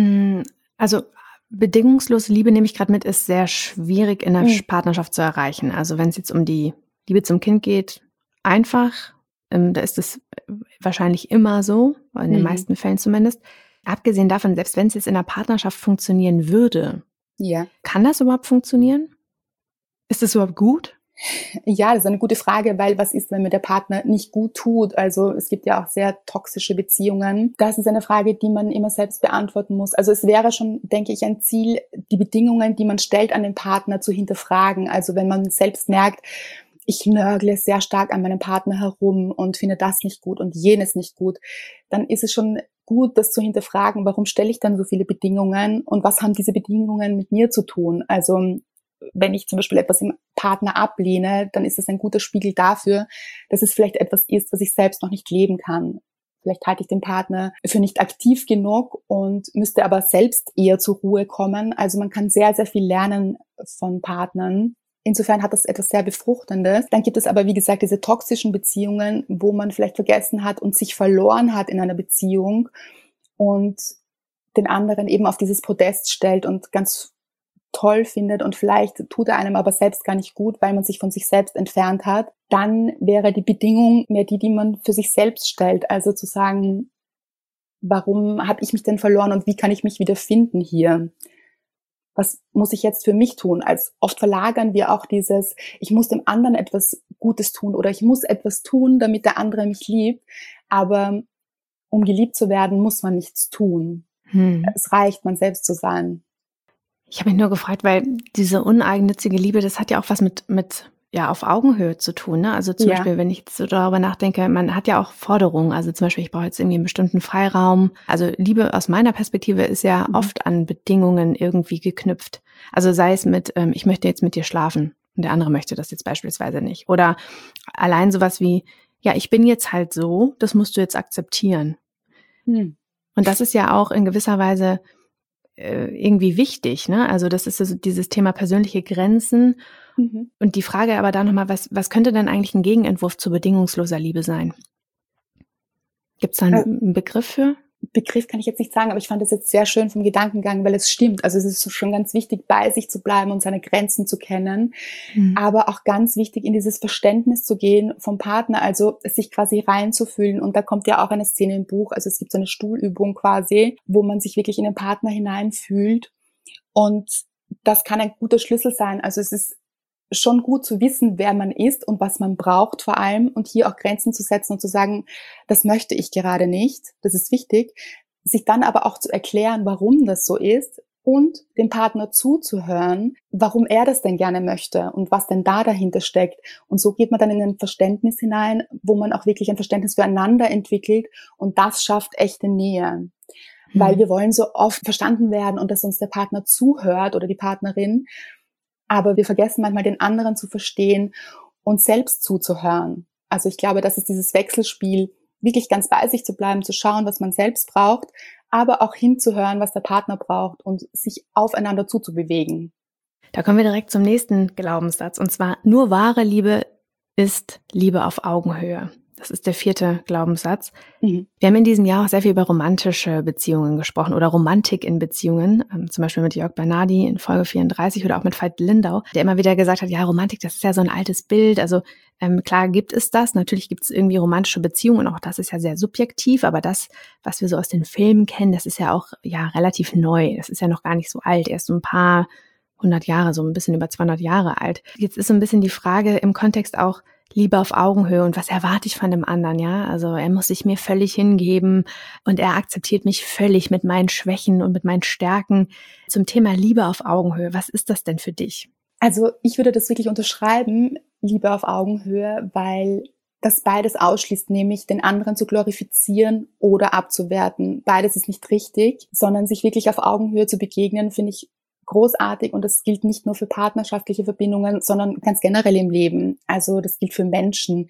Speaker 2: Also bedingungslose Liebe, nehme ich gerade mit, ist sehr schwierig in der Partnerschaft zu erreichen. Also wenn es jetzt um die Liebe zum Kind geht, einfach, da ist es wahrscheinlich immer so, in den meisten Fällen zumindest. Abgesehen davon, selbst wenn es jetzt in der Partnerschaft funktionieren würde, kann das überhaupt funktionieren? Ist das überhaupt gut?
Speaker 1: Ja, das ist eine gute Frage, weil was ist, wenn mir der Partner nicht gut tut? Also es gibt ja auch sehr toxische Beziehungen. Das ist eine Frage, die man immer selbst beantworten muss. Also es wäre schon, denke ich, ein Ziel, die Bedingungen, die man stellt an den Partner, zu hinterfragen. Also wenn man selbst merkt, ich nörgle sehr stark an meinem Partner herum und finde das nicht gut und jenes nicht gut, dann ist es schon gut, das zu hinterfragen, warum stelle ich dann so viele Bedingungen und was haben diese Bedingungen mit mir zu tun? Also wenn ich zum Beispiel etwas im Partner ablehne, dann ist das ein guter Spiegel dafür, dass es vielleicht etwas ist, was ich selbst noch nicht leben kann. Vielleicht halte ich den Partner für nicht aktiv genug und müsste aber selbst eher zur Ruhe kommen. Also man kann sehr, sehr viel lernen von Partnern. Insofern hat das etwas sehr Befruchtendes. Dann gibt es aber, wie gesagt, diese toxischen Beziehungen, wo man vielleicht vergessen hat und sich verloren hat in einer Beziehung und den anderen eben auf dieses Podest stellt und ganz toll findet und vielleicht tut er einem aber selbst gar nicht gut, weil man sich von sich selbst entfernt hat, dann wäre die Bedingung mehr die man für sich selbst stellt. Also zu sagen, warum habe ich mich denn verloren und wie kann ich mich wieder finden hier? Was muss ich jetzt für mich tun? Als oft verlagern wir auch dieses, ich muss dem anderen etwas Gutes tun oder ich muss etwas tun, damit der andere mich liebt. Aber um geliebt zu werden, muss man nichts tun. Es reicht, man selbst zu sein.
Speaker 2: Ich habe mich nur gefragt, weil diese uneigennützige Liebe, das hat ja auch was mit auf Augenhöhe zu tun, ne? Also zum Beispiel, wenn ich jetzt so darüber nachdenke, man hat ja auch Forderungen. Also zum Beispiel, ich brauche jetzt irgendwie einen bestimmten Freiraum. Also Liebe aus meiner Perspektive ist ja oft an Bedingungen irgendwie geknüpft. Also sei es mit, ich möchte jetzt mit dir schlafen und der andere möchte das jetzt beispielsweise nicht. Oder allein sowas wie, ja, ich bin jetzt halt so, das musst du jetzt akzeptieren. Und das ist ja auch in gewisser Weise irgendwie wichtig, ne? Also das ist so dieses Thema persönliche Grenzen. Und die Frage aber da nochmal, was könnte denn eigentlich ein Gegenentwurf zu bedingungsloser Liebe sein? Gibt es da einen Begriff für?
Speaker 1: Begriff kann ich jetzt nicht sagen, aber ich fand das jetzt sehr schön vom Gedankengang, weil es stimmt. Also es ist schon ganz wichtig, bei sich zu bleiben und seine Grenzen zu kennen, aber auch ganz wichtig, in dieses Verständnis zu gehen vom Partner, also sich quasi reinzufühlen. Und da kommt ja auch eine Szene im Buch, also es gibt so eine Stuhlübung quasi, wo man sich wirklich in den Partner hineinfühlt. Und das kann ein guter Schlüssel sein. Also es ist schon gut zu wissen, wer man ist und was man braucht vor allem und hier auch Grenzen zu setzen und zu sagen, das möchte ich gerade nicht, das ist wichtig, sich dann aber auch zu erklären, warum das so ist und dem Partner zuzuhören, warum er das denn gerne möchte und was denn da dahinter steckt. Und so geht man dann in ein Verständnis hinein, wo man auch wirklich ein Verständnis füreinander entwickelt und das schafft echte Nähe. Weil wir wollen so oft verstanden werden und dass uns der Partner zuhört oder die Partnerin, aber wir vergessen manchmal, den anderen zu verstehen und selbst zuzuhören. Also ich glaube, das ist dieses Wechselspiel, wirklich ganz bei sich zu bleiben, zu schauen, was man selbst braucht, aber auch hinzuhören, was der Partner braucht und sich aufeinander zuzubewegen.
Speaker 2: Da kommen wir direkt zum nächsten Glaubenssatz, und zwar: Nur wahre Liebe ist Liebe auf Augenhöhe. Das ist der 4. Glaubenssatz. Wir haben in diesem Jahr auch sehr viel über romantische Beziehungen gesprochen oder Romantik in Beziehungen, zum Beispiel mit Jörg Bernardi in Folge 34 oder auch mit Veit Lindau, der immer wieder gesagt hat, ja, Romantik, das ist ja so ein altes Bild. Also klar gibt es das, natürlich gibt es irgendwie romantische Beziehungen, auch das ist ja sehr subjektiv, aber das, was wir so aus den Filmen kennen, das ist ja auch relativ neu. Das ist ja noch gar nicht so alt, erst so ein paar 100 Jahre, so ein bisschen über 200 Jahre alt. Jetzt ist so ein bisschen die Frage im Kontext auch Liebe auf Augenhöhe und was erwarte ich von dem anderen, ja? Also er muss sich mir völlig hingeben und er akzeptiert mich völlig mit meinen Schwächen und mit meinen Stärken. Zum Thema Liebe auf Augenhöhe, was ist das denn für dich?
Speaker 1: Also ich würde das wirklich unterschreiben, Liebe auf Augenhöhe, weil das beides ausschließt, nämlich den anderen zu glorifizieren oder abzuwerten. Beides ist nicht richtig, sondern sich wirklich auf Augenhöhe zu begegnen, finde ich großartig, und das gilt nicht nur für partnerschaftliche Verbindungen, sondern ganz generell im Leben. Also das gilt für Menschen,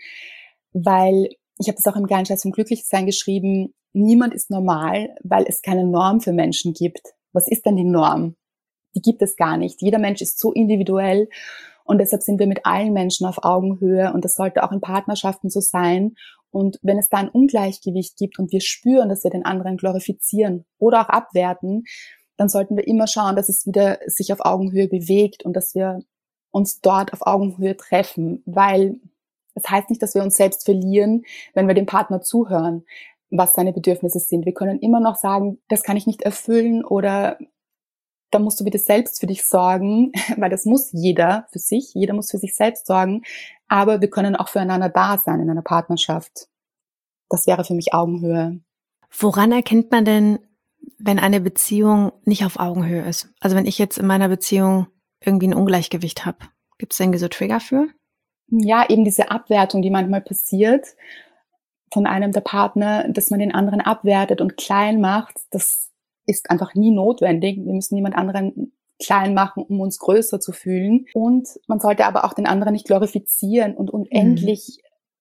Speaker 1: weil ich habe das auch im Geilenscheiß vom Glücklichsein geschrieben, niemand ist normal, weil es keine Norm für Menschen gibt. was ist denn die Norm? Die gibt es gar nicht. Jeder Mensch ist so individuell und deshalb sind wir mit allen Menschen auf Augenhöhe und das sollte auch in Partnerschaften so sein. Und wenn es da ein Ungleichgewicht gibt und wir spüren, dass wir den anderen glorifizieren oder auch abwerten, dann sollten wir immer schauen, dass es wieder sich auf Augenhöhe bewegt und dass wir uns dort auf Augenhöhe treffen, weil es heißt nicht, dass wir uns selbst verlieren, wenn wir dem Partner zuhören, was seine Bedürfnisse sind. Wir können immer noch sagen, das kann ich nicht erfüllen oder da musst du bitte selbst für dich sorgen, weil das muss jeder für sich, jeder muss für sich selbst sorgen, aber wir können auch füreinander da sein in einer Partnerschaft. Das wäre für mich Augenhöhe.
Speaker 2: Woran erkennt man denn, wenn eine Beziehung nicht auf Augenhöhe ist? Also wenn ich jetzt in meiner Beziehung irgendwie ein Ungleichgewicht habe, gibt es irgendwie so Trigger für?
Speaker 1: Ja, eben diese Abwertung, die manchmal passiert von einem der Partner, dass man den anderen abwertet und klein macht, das ist einfach nie notwendig. Wir müssen niemand anderen klein machen, um uns größer zu fühlen. Und man sollte aber auch den anderen nicht glorifizieren und unendlich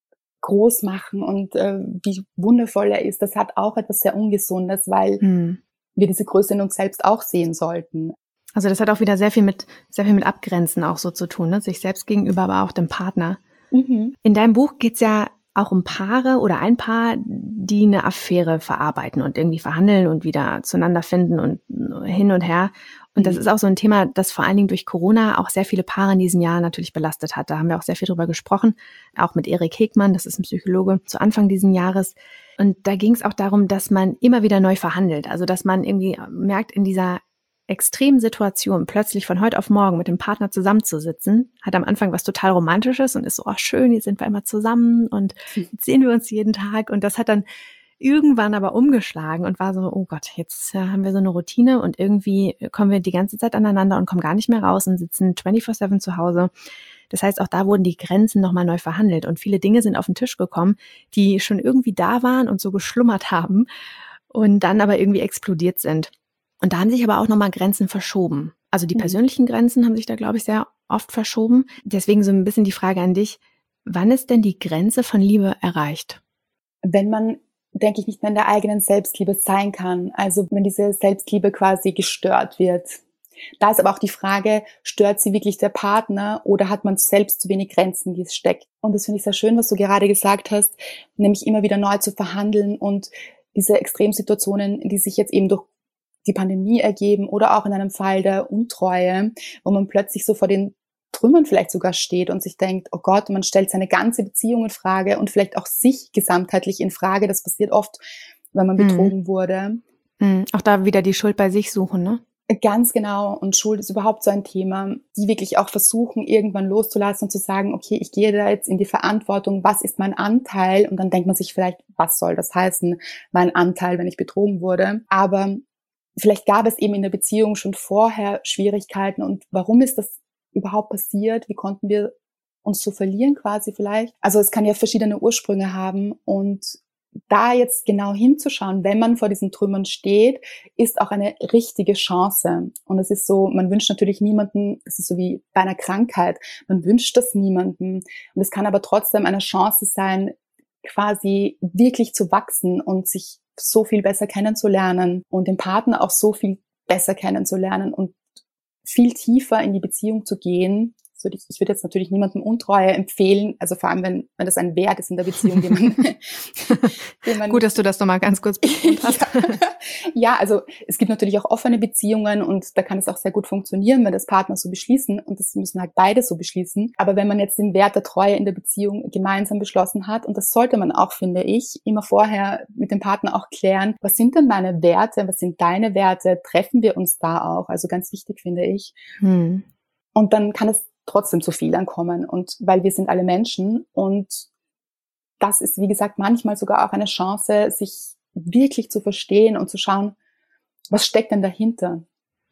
Speaker 1: groß machen und wie wundervoll er ist. Das hat auch etwas sehr Ungesundes, weil wir diese Größe in uns selbst auch sehen sollten.
Speaker 2: Also das hat auch wieder sehr viel mit Abgrenzen auch so zu tun, ne? Sich selbst gegenüber, aber auch dem Partner. In deinem Buch geht's ja auch um Paare oder ein Paar, die eine Affäre verarbeiten und irgendwie verhandeln und wieder zueinander finden und hin und her. Und das ist auch so ein Thema, das vor allen Dingen durch Corona auch sehr viele Paare in diesem Jahr natürlich belastet hat. Da haben wir auch sehr viel drüber gesprochen, auch mit Erik Hegmann, das ist ein Psychologe, zu Anfang diesen Jahres. Und da ging es auch darum, dass man immer wieder neu verhandelt. Also dass man irgendwie merkt, in dieser extremen Situation plötzlich von heute auf morgen mit dem Partner zusammenzusitzen, hat am Anfang was total Romantisches und ist so, ach schön, jetzt sind wir immer zusammen und jetzt sehen wir uns jeden Tag. Und das hat dann irgendwann aber umgeschlagen und war so, oh Gott, jetzt haben wir so eine Routine und irgendwie kommen wir die ganze Zeit aneinander und kommen gar nicht mehr raus und sitzen 24/7 zu Hause. Das heißt, auch da wurden die Grenzen nochmal neu verhandelt und viele Dinge sind auf den Tisch gekommen, die schon irgendwie da waren und so geschlummert haben und dann aber irgendwie explodiert sind. Und da haben sich aber auch nochmal Grenzen verschoben. Also die persönlichen Grenzen haben sich da, glaube ich, sehr oft verschoben. Deswegen so ein bisschen die Frage an dich, wann ist denn die Grenze von Liebe erreicht?
Speaker 1: Wenn man, denke ich, nicht mehr in der eigenen Selbstliebe sein kann. Also wenn diese Selbstliebe quasi gestört wird. Da ist aber auch die Frage, stört sie wirklich der Partner oder hat man selbst zu wenig Grenzen gesteckt? Und das finde ich sehr schön, was du gerade gesagt hast, nämlich immer wieder neu zu verhandeln und diese Extremsituationen, die sich jetzt eben durch die Pandemie ergeben oder auch in einem Fall der Untreue, wo man plötzlich so vor den Trümmern vielleicht sogar steht und sich denkt, oh Gott, man stellt seine ganze Beziehung in Frage und vielleicht auch sich gesamtheitlich in Frage. Das passiert oft, wenn man betrogen wurde.
Speaker 2: Auch da wieder die Schuld bei sich suchen, ne?
Speaker 1: Ganz genau. Und Schuld ist überhaupt so ein Thema, die wirklich auch versuchen, irgendwann loszulassen und zu sagen, okay, ich gehe da jetzt in die Verantwortung, was ist mein Anteil? Und dann denkt man sich vielleicht, was soll das heißen, mein Anteil, wenn ich betrogen wurde? Aber vielleicht gab es eben in der Beziehung schon vorher Schwierigkeiten und warum ist das überhaupt passiert? Wie konnten wir uns so verlieren quasi vielleicht? Also es kann ja verschiedene Ursprünge haben und da jetzt genau hinzuschauen, wenn man vor diesen Trümmern steht, ist auch eine richtige Chance. Und es ist so, man wünscht natürlich niemanden, es ist so wie bei einer Krankheit, man wünscht das niemanden. Und es kann aber trotzdem eine Chance sein, quasi wirklich zu wachsen und sich so viel besser kennenzulernen und den Partner auch so viel besser kennenzulernen und viel tiefer in die Beziehung zu gehen. Ich würde jetzt natürlich niemandem Untreue empfehlen, also vor allem, wenn das ein Wert ist in der Beziehung, den man
Speaker 2: Gut, dass du das nochmal ganz kurz betont hast.
Speaker 1: Ja, also es gibt natürlich auch offene Beziehungen und da kann es auch sehr gut funktionieren, wenn das Partner so beschließen und das müssen halt beide so beschließen. Aber wenn man jetzt den Wert der Treue in der Beziehung gemeinsam beschlossen hat, und das sollte man auch, finde ich, immer vorher mit dem Partner auch klären, was sind denn meine Werte, was sind deine Werte, treffen wir uns da auch? Also ganz wichtig, finde ich. Und dann kann es trotzdem zu viel ankommen und weil wir sind alle Menschen und das ist, wie gesagt, manchmal sogar auch eine Chance, sich wirklich zu verstehen und zu schauen, was steckt denn dahinter?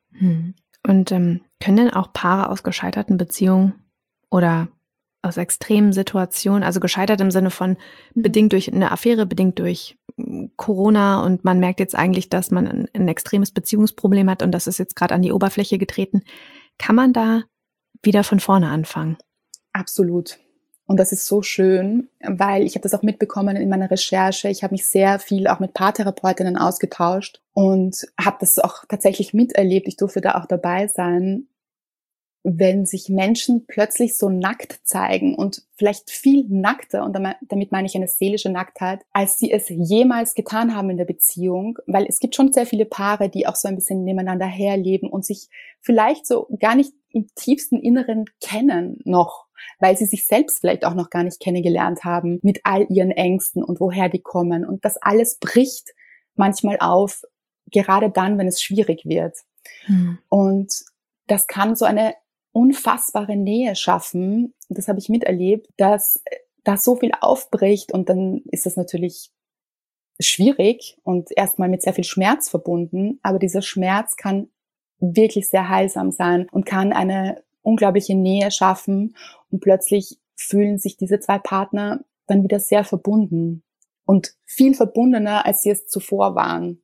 Speaker 2: Und können denn auch Paare aus gescheiterten Beziehungen oder aus extremen Situationen, also gescheitert im Sinne von bedingt durch eine Affäre, bedingt durch Corona und man merkt jetzt eigentlich, dass man ein extremes Beziehungsproblem hat und das ist jetzt gerade an die Oberfläche getreten, kann man da wieder von vorne anfangen?
Speaker 1: Absolut. Und das ist so schön, weil ich habe das auch mitbekommen in meiner Recherche. Ich habe mich sehr viel auch mit Paartherapeutinnen ausgetauscht und habe das auch tatsächlich miterlebt. Ich durfte da auch dabei sein, wenn sich Menschen plötzlich so nackt zeigen und vielleicht viel nackter, und damit meine ich eine seelische Nacktheit, als sie es jemals getan haben in der Beziehung, weil es gibt schon sehr viele Paare, die auch so ein bisschen nebeneinander herleben und sich vielleicht so gar nicht im tiefsten Inneren kennen noch, weil sie sich selbst vielleicht auch noch gar nicht kennengelernt haben mit all ihren Ängsten und woher die kommen. Und das alles bricht manchmal auf, gerade dann, wenn es schwierig wird. Und das kann so eine unfassbare Nähe schaffen. Das habe ich miterlebt, dass da so viel aufbricht und dann ist das natürlich schwierig und erstmal mit sehr viel Schmerz verbunden. Aber dieser Schmerz kann wirklich sehr heilsam sein und kann eine unglaubliche Nähe schaffen und plötzlich fühlen sich diese zwei Partner dann wieder sehr verbunden und viel verbundener, als sie es zuvor waren.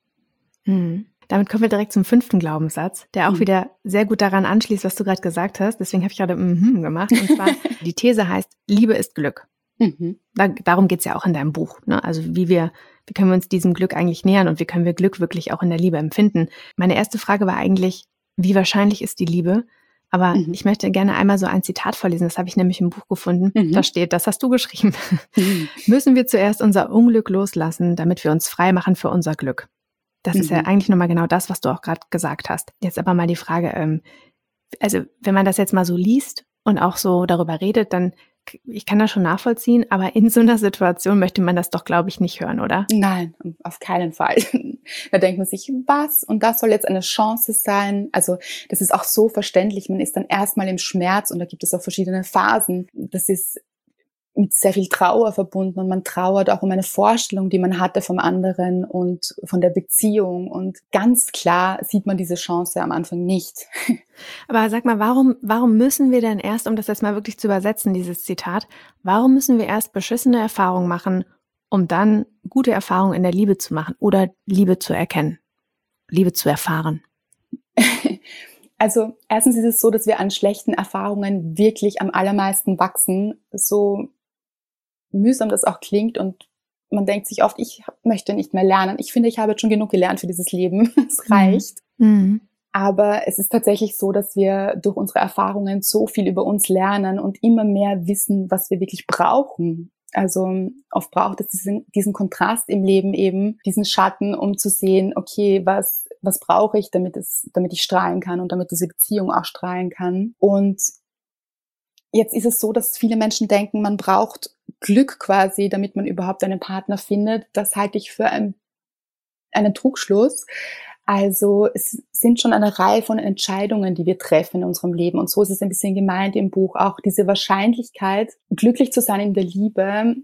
Speaker 2: Damit kommen wir direkt zum 5. Glaubenssatz, der auch wieder sehr gut daran anschließt, was du gerade gesagt hast. Deswegen habe ich gerade gemacht. Und zwar, die These heißt, Liebe ist Glück. Darum geht's ja auch in deinem Buch. Ne? Also wie können wir uns diesem Glück eigentlich nähern und wie können wir Glück wirklich auch in der Liebe empfinden? Meine erste Frage war eigentlich, wie wahrscheinlich ist die Liebe? Aber ich möchte gerne einmal so ein Zitat vorlesen, das habe ich nämlich im Buch gefunden. Da steht, das hast du geschrieben. Müssen wir zuerst unser Unglück loslassen, damit wir uns frei machen für unser Glück. Das ist ja eigentlich nochmal genau das, was du auch gerade gesagt hast. Jetzt aber mal die Frage, also wenn man das jetzt mal so liest und auch so darüber redet, dann, ich kann das schon nachvollziehen, aber in so einer Situation möchte man das doch, glaube ich, nicht hören, oder?
Speaker 1: Nein, auf keinen Fall. Da denkt man sich, was? Und das soll jetzt eine Chance sein? Also das ist auch so verständlich. Man ist dann erstmal im Schmerz und da gibt es auch verschiedene Phasen. Das ist mit sehr viel Trauer verbunden und man trauert auch um eine Vorstellung, die man hatte vom anderen und von der Beziehung und ganz klar sieht man diese Chance am Anfang nicht.
Speaker 2: Aber sag mal, warum müssen wir denn erst, um das jetzt mal wirklich zu übersetzen, dieses Zitat, warum müssen wir erst beschissene Erfahrungen machen, um dann gute Erfahrungen in der Liebe zu machen oder Liebe zu erkennen, Liebe zu erfahren?
Speaker 1: Also erstens ist es so, dass wir an schlechten Erfahrungen wirklich am allermeisten wachsen, so mühsam das auch klingt und man denkt sich oft, ich möchte nicht mehr lernen. Ich finde, ich habe jetzt schon genug gelernt für dieses Leben. Es reicht. Aber es ist tatsächlich so, dass wir durch unsere Erfahrungen so viel über uns lernen und immer mehr wissen, was wir wirklich brauchen. Also oft braucht es diesen Kontrast im Leben eben, diesen Schatten, um zu sehen, okay, was brauche ich, damit ich strahlen kann und damit diese Beziehung auch strahlen kann. Und jetzt ist es so, dass viele Menschen denken, man braucht Glück quasi, damit man überhaupt einen Partner findet. Das halte ich für einen Trugschluss. Also es sind schon eine Reihe von Entscheidungen, die wir treffen in unserem Leben. Und so ist es ein bisschen gemeint im Buch. Auch diese Wahrscheinlichkeit, glücklich zu sein in der Liebe.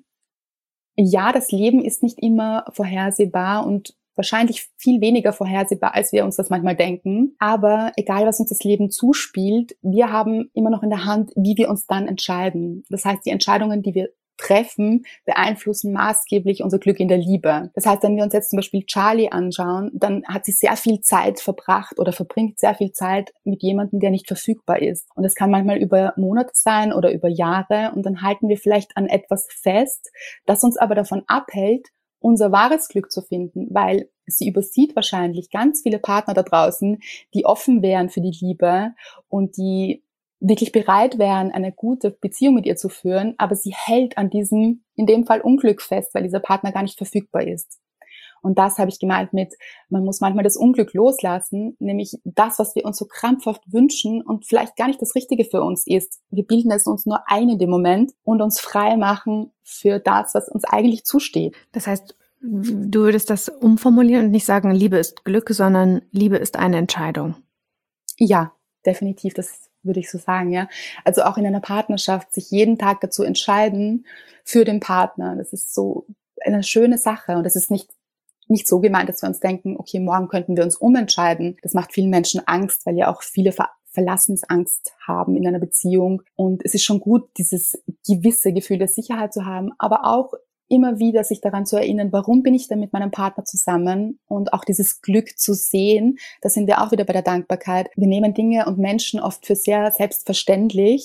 Speaker 1: Ja, das Leben ist nicht immer vorhersehbar und wahrscheinlich viel weniger vorhersehbar, als wir uns das manchmal denken. Aber egal, was uns das Leben zuspielt, wir haben immer noch in der Hand, wie wir uns dann entscheiden. Das heißt, die Entscheidungen, die wir treffen, beeinflussen maßgeblich unser Glück in der Liebe. Das heißt, wenn wir uns jetzt zum Beispiel Charlie anschauen, dann hat sie sehr viel Zeit verbracht oder verbringt sehr viel Zeit mit jemandem, der nicht verfügbar ist. Und das kann manchmal über Monate sein oder über Jahre. Und dann halten wir vielleicht an etwas fest, das uns aber davon abhält, unser wahres Glück zu finden, weil sie übersieht wahrscheinlich ganz viele Partner da draußen, die offen wären für die Liebe und die wirklich bereit wären, eine gute Beziehung mit ihr zu führen, aber sie hält an diesem, in dem Fall Unglück fest, weil dieser Partner gar nicht verfügbar ist. Und das habe ich gemeint mit, man muss manchmal das Unglück loslassen, nämlich das, was wir uns so krampfhaft wünschen und vielleicht gar nicht das Richtige für uns ist. Wir bilden es uns nur ein in dem Moment und uns frei machen für das, was uns eigentlich zusteht.
Speaker 2: Das heißt, du würdest das umformulieren und nicht sagen, Liebe ist Glück, sondern Liebe ist eine Entscheidung.
Speaker 1: Ja, definitiv, das würde ich so sagen, ja. Also auch in einer Partnerschaft, sich jeden Tag dazu entscheiden für den Partner. Das ist so eine schöne Sache und das ist nicht so gemeint, dass wir uns denken, okay, morgen könnten wir uns umentscheiden. Das macht vielen Menschen Angst, weil ja auch viele Verlassensangst haben in einer Beziehung. Und es ist schon gut, dieses gewisse Gefühl der Sicherheit zu haben, aber auch immer wieder sich daran zu erinnern, warum bin ich denn mit meinem Partner zusammen und auch dieses Glück zu sehen, da sind wir auch wieder bei der Dankbarkeit. Wir nehmen Dinge und Menschen oft für sehr selbstverständlich,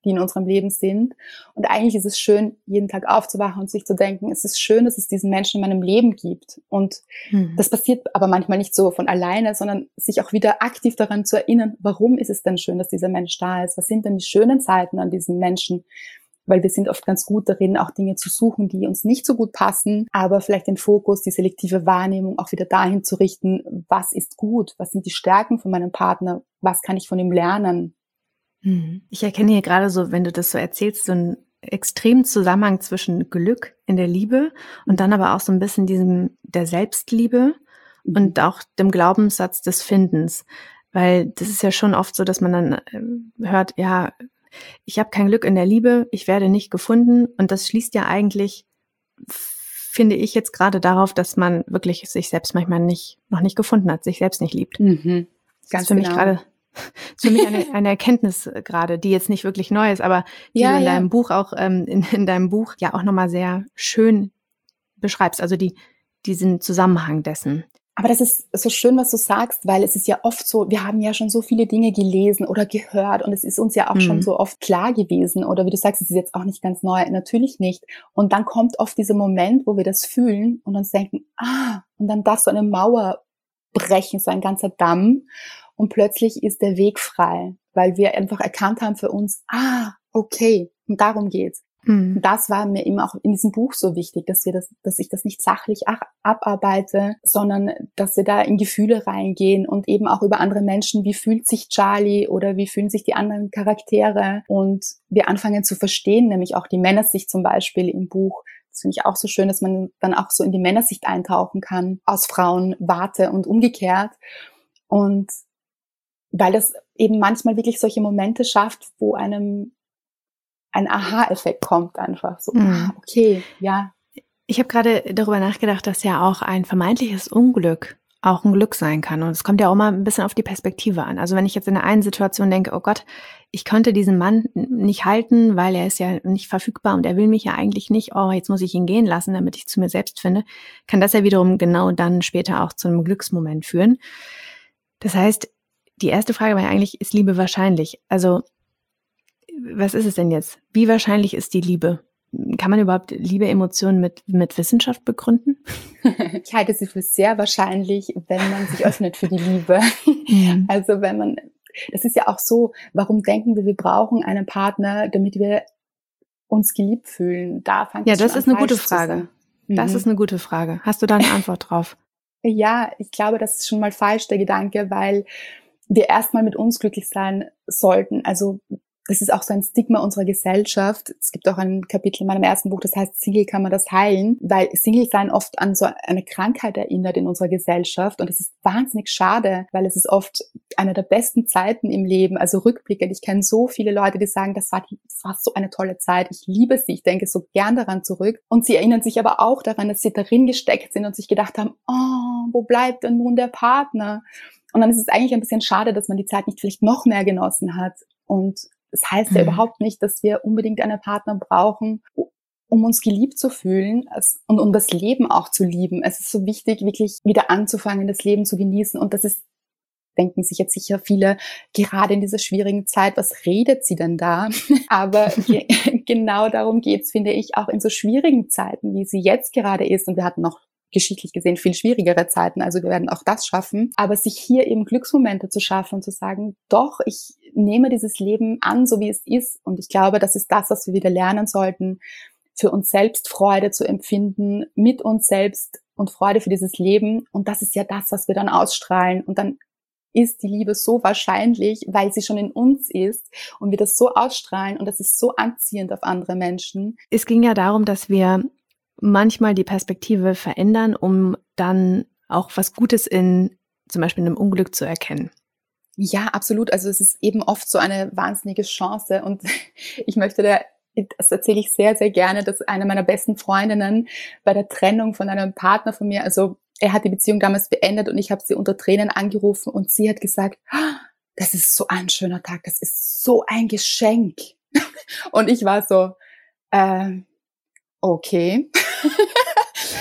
Speaker 1: die in unserem Leben sind. Und eigentlich ist es schön, jeden Tag aufzuwachen und sich zu denken, es ist schön, dass es diesen Menschen in meinem Leben gibt. Und das passiert aber manchmal nicht so von alleine, sondern sich auch wieder aktiv daran zu erinnern, warum ist es denn schön, dass dieser Mensch da ist? Was sind denn die schönen Seiten an diesen Menschen? Weil wir sind oft ganz gut darin, auch Dinge zu suchen, die uns nicht so gut passen, aber vielleicht den Fokus, die selektive Wahrnehmung auch wieder dahin zu richten, was ist gut, was sind die Stärken von meinem Partner, was kann ich von ihm lernen.
Speaker 2: Ich erkenne hier gerade so, wenn du das so erzählst, so einen extremen Zusammenhang zwischen Glück in der Liebe und dann aber auch so ein bisschen der Selbstliebe und auch dem Glaubenssatz des Findens. Weil das ist ja schon oft so, dass man dann hört, ja, ich habe kein Glück in der Liebe, ich werde nicht gefunden. Und das schließt ja eigentlich, finde ich jetzt gerade darauf, dass man wirklich sich selbst manchmal noch nicht gefunden hat, sich selbst nicht liebt.
Speaker 1: Ganz
Speaker 2: das ist für mich gerade, für mich eine Erkenntnis gerade, die jetzt nicht wirklich neu ist, aber die du in deinem Buch auch, in deinem Buch ja auch nochmal sehr schön beschreibst, also diesen Zusammenhang dessen.
Speaker 1: Aber das ist so schön, was du sagst, weil es ist ja oft so, wir haben ja schon so viele Dinge gelesen oder gehört und es ist uns ja auch schon so oft klar gewesen oder wie du sagst, es ist jetzt auch nicht ganz neu, natürlich nicht. Und dann kommt oft dieser Moment, wo wir das fühlen und uns denken, und dann darf so eine Mauer brechen, so ein ganzer Damm und plötzlich ist der Weg frei, weil wir einfach erkannt haben für uns, okay, und darum geht's. Und das war mir eben auch in diesem Buch so wichtig, dass ich das nicht sachlich abarbeite, sondern dass wir da in Gefühle reingehen und eben auch über andere Menschen, wie fühlt sich Charlie oder wie fühlen sich die anderen Charaktere und wir anfangen zu verstehen, nämlich auch die Männersicht zum Beispiel im Buch. Das finde ich auch so schön, dass man dann auch so in die Männersicht eintauchen kann, aus Frauenwarte und umgekehrt. Und weil das eben manchmal wirklich solche Momente schafft, wo einem ein Aha-Effekt kommt einfach so. Okay, ja.
Speaker 2: Ich habe gerade darüber nachgedacht, dass ja auch ein vermeintliches Unglück auch ein Glück sein kann. Und es kommt ja auch mal ein bisschen auf die Perspektive an. Also wenn ich jetzt in der einen Situation denke, oh Gott, ich könnte diesen Mann nicht halten, weil er ist ja nicht verfügbar und er will mich ja eigentlich nicht, jetzt muss ich ihn gehen lassen, damit ich zu mir selbst finde, kann das ja wiederum genau dann später auch zu einem Glücksmoment führen. Das heißt, die erste Frage war ja eigentlich, ist Liebe wahrscheinlich? Also was ist es denn jetzt? Wie wahrscheinlich ist die Liebe? Kann man überhaupt Liebe-Emotionen mit Wissenschaft begründen?
Speaker 1: Ich halte sie für sehr wahrscheinlich, wenn man sich öffnet für die Liebe. Also das ist ja auch so, warum denken wir brauchen einen Partner, damit wir uns geliebt fühlen? Da fängt es schon an,
Speaker 2: das ist eine gute Frage. Das ist eine gute Frage. Hast du da eine Antwort drauf?
Speaker 1: Ja, ich glaube, das ist schon mal falsch, der Gedanke, weil wir erstmal mit uns glücklich sein sollten. Also das ist auch so ein Stigma unserer Gesellschaft. Es gibt auch ein Kapitel in meinem ersten Buch, das heißt, Single kann man das heilen, weil Single-Sein oft an so eine Krankheit erinnert in unserer Gesellschaft und das ist wahnsinnig schade, weil es ist oft eine der besten Zeiten im Leben, also rückblickend. Ich kenne so viele Leute, die sagen, das war so eine tolle Zeit, ich liebe sie, ich denke so gern daran zurück und sie erinnern sich aber auch daran, dass sie darin gesteckt sind und sich gedacht haben, wo bleibt denn nun der Partner? Und dann ist es eigentlich ein bisschen schade, dass man die Zeit nicht vielleicht noch mehr genossen hat und das heißt ja überhaupt nicht, dass wir unbedingt einen Partner brauchen, um uns geliebt zu fühlen und um das Leben auch zu lieben. Es ist so wichtig, wirklich wieder anzufangen, das Leben zu genießen. Und das ist, denken sich jetzt sicher viele, gerade in dieser schwierigen Zeit, was redet sie denn da? Aber genau darum geht's, finde ich, auch in so schwierigen Zeiten, wie sie jetzt gerade ist. Und wir hatten noch geschichtlich gesehen viel schwierigere Zeiten, also wir werden auch das schaffen, aber sich hier eben Glücksmomente zu schaffen und zu sagen, doch, ich nehme dieses Leben an, so wie es ist und ich glaube, das ist das, was wir wieder lernen sollten, für uns selbst Freude zu empfinden, mit uns selbst und Freude für dieses Leben und das ist ja das, was wir dann ausstrahlen und dann ist die Liebe so wahrscheinlich, weil sie schon in uns ist und wir das so ausstrahlen und das ist so anziehend auf andere Menschen.
Speaker 2: Es ging ja darum, dass wir manchmal die Perspektive verändern, um dann auch was Gutes in zum Beispiel einem Unglück zu erkennen.
Speaker 1: Ja, absolut. Also es ist eben oft so eine wahnsinnige Chance und ich möchte das erzähle ich sehr, sehr gerne, dass eine meiner besten Freundinnen bei der Trennung von einem Partner von mir, also er hat die Beziehung damals beendet und ich habe sie unter Tränen angerufen und sie hat gesagt, das ist so ein schöner Tag, das ist so ein Geschenk. Und ich war so, okay.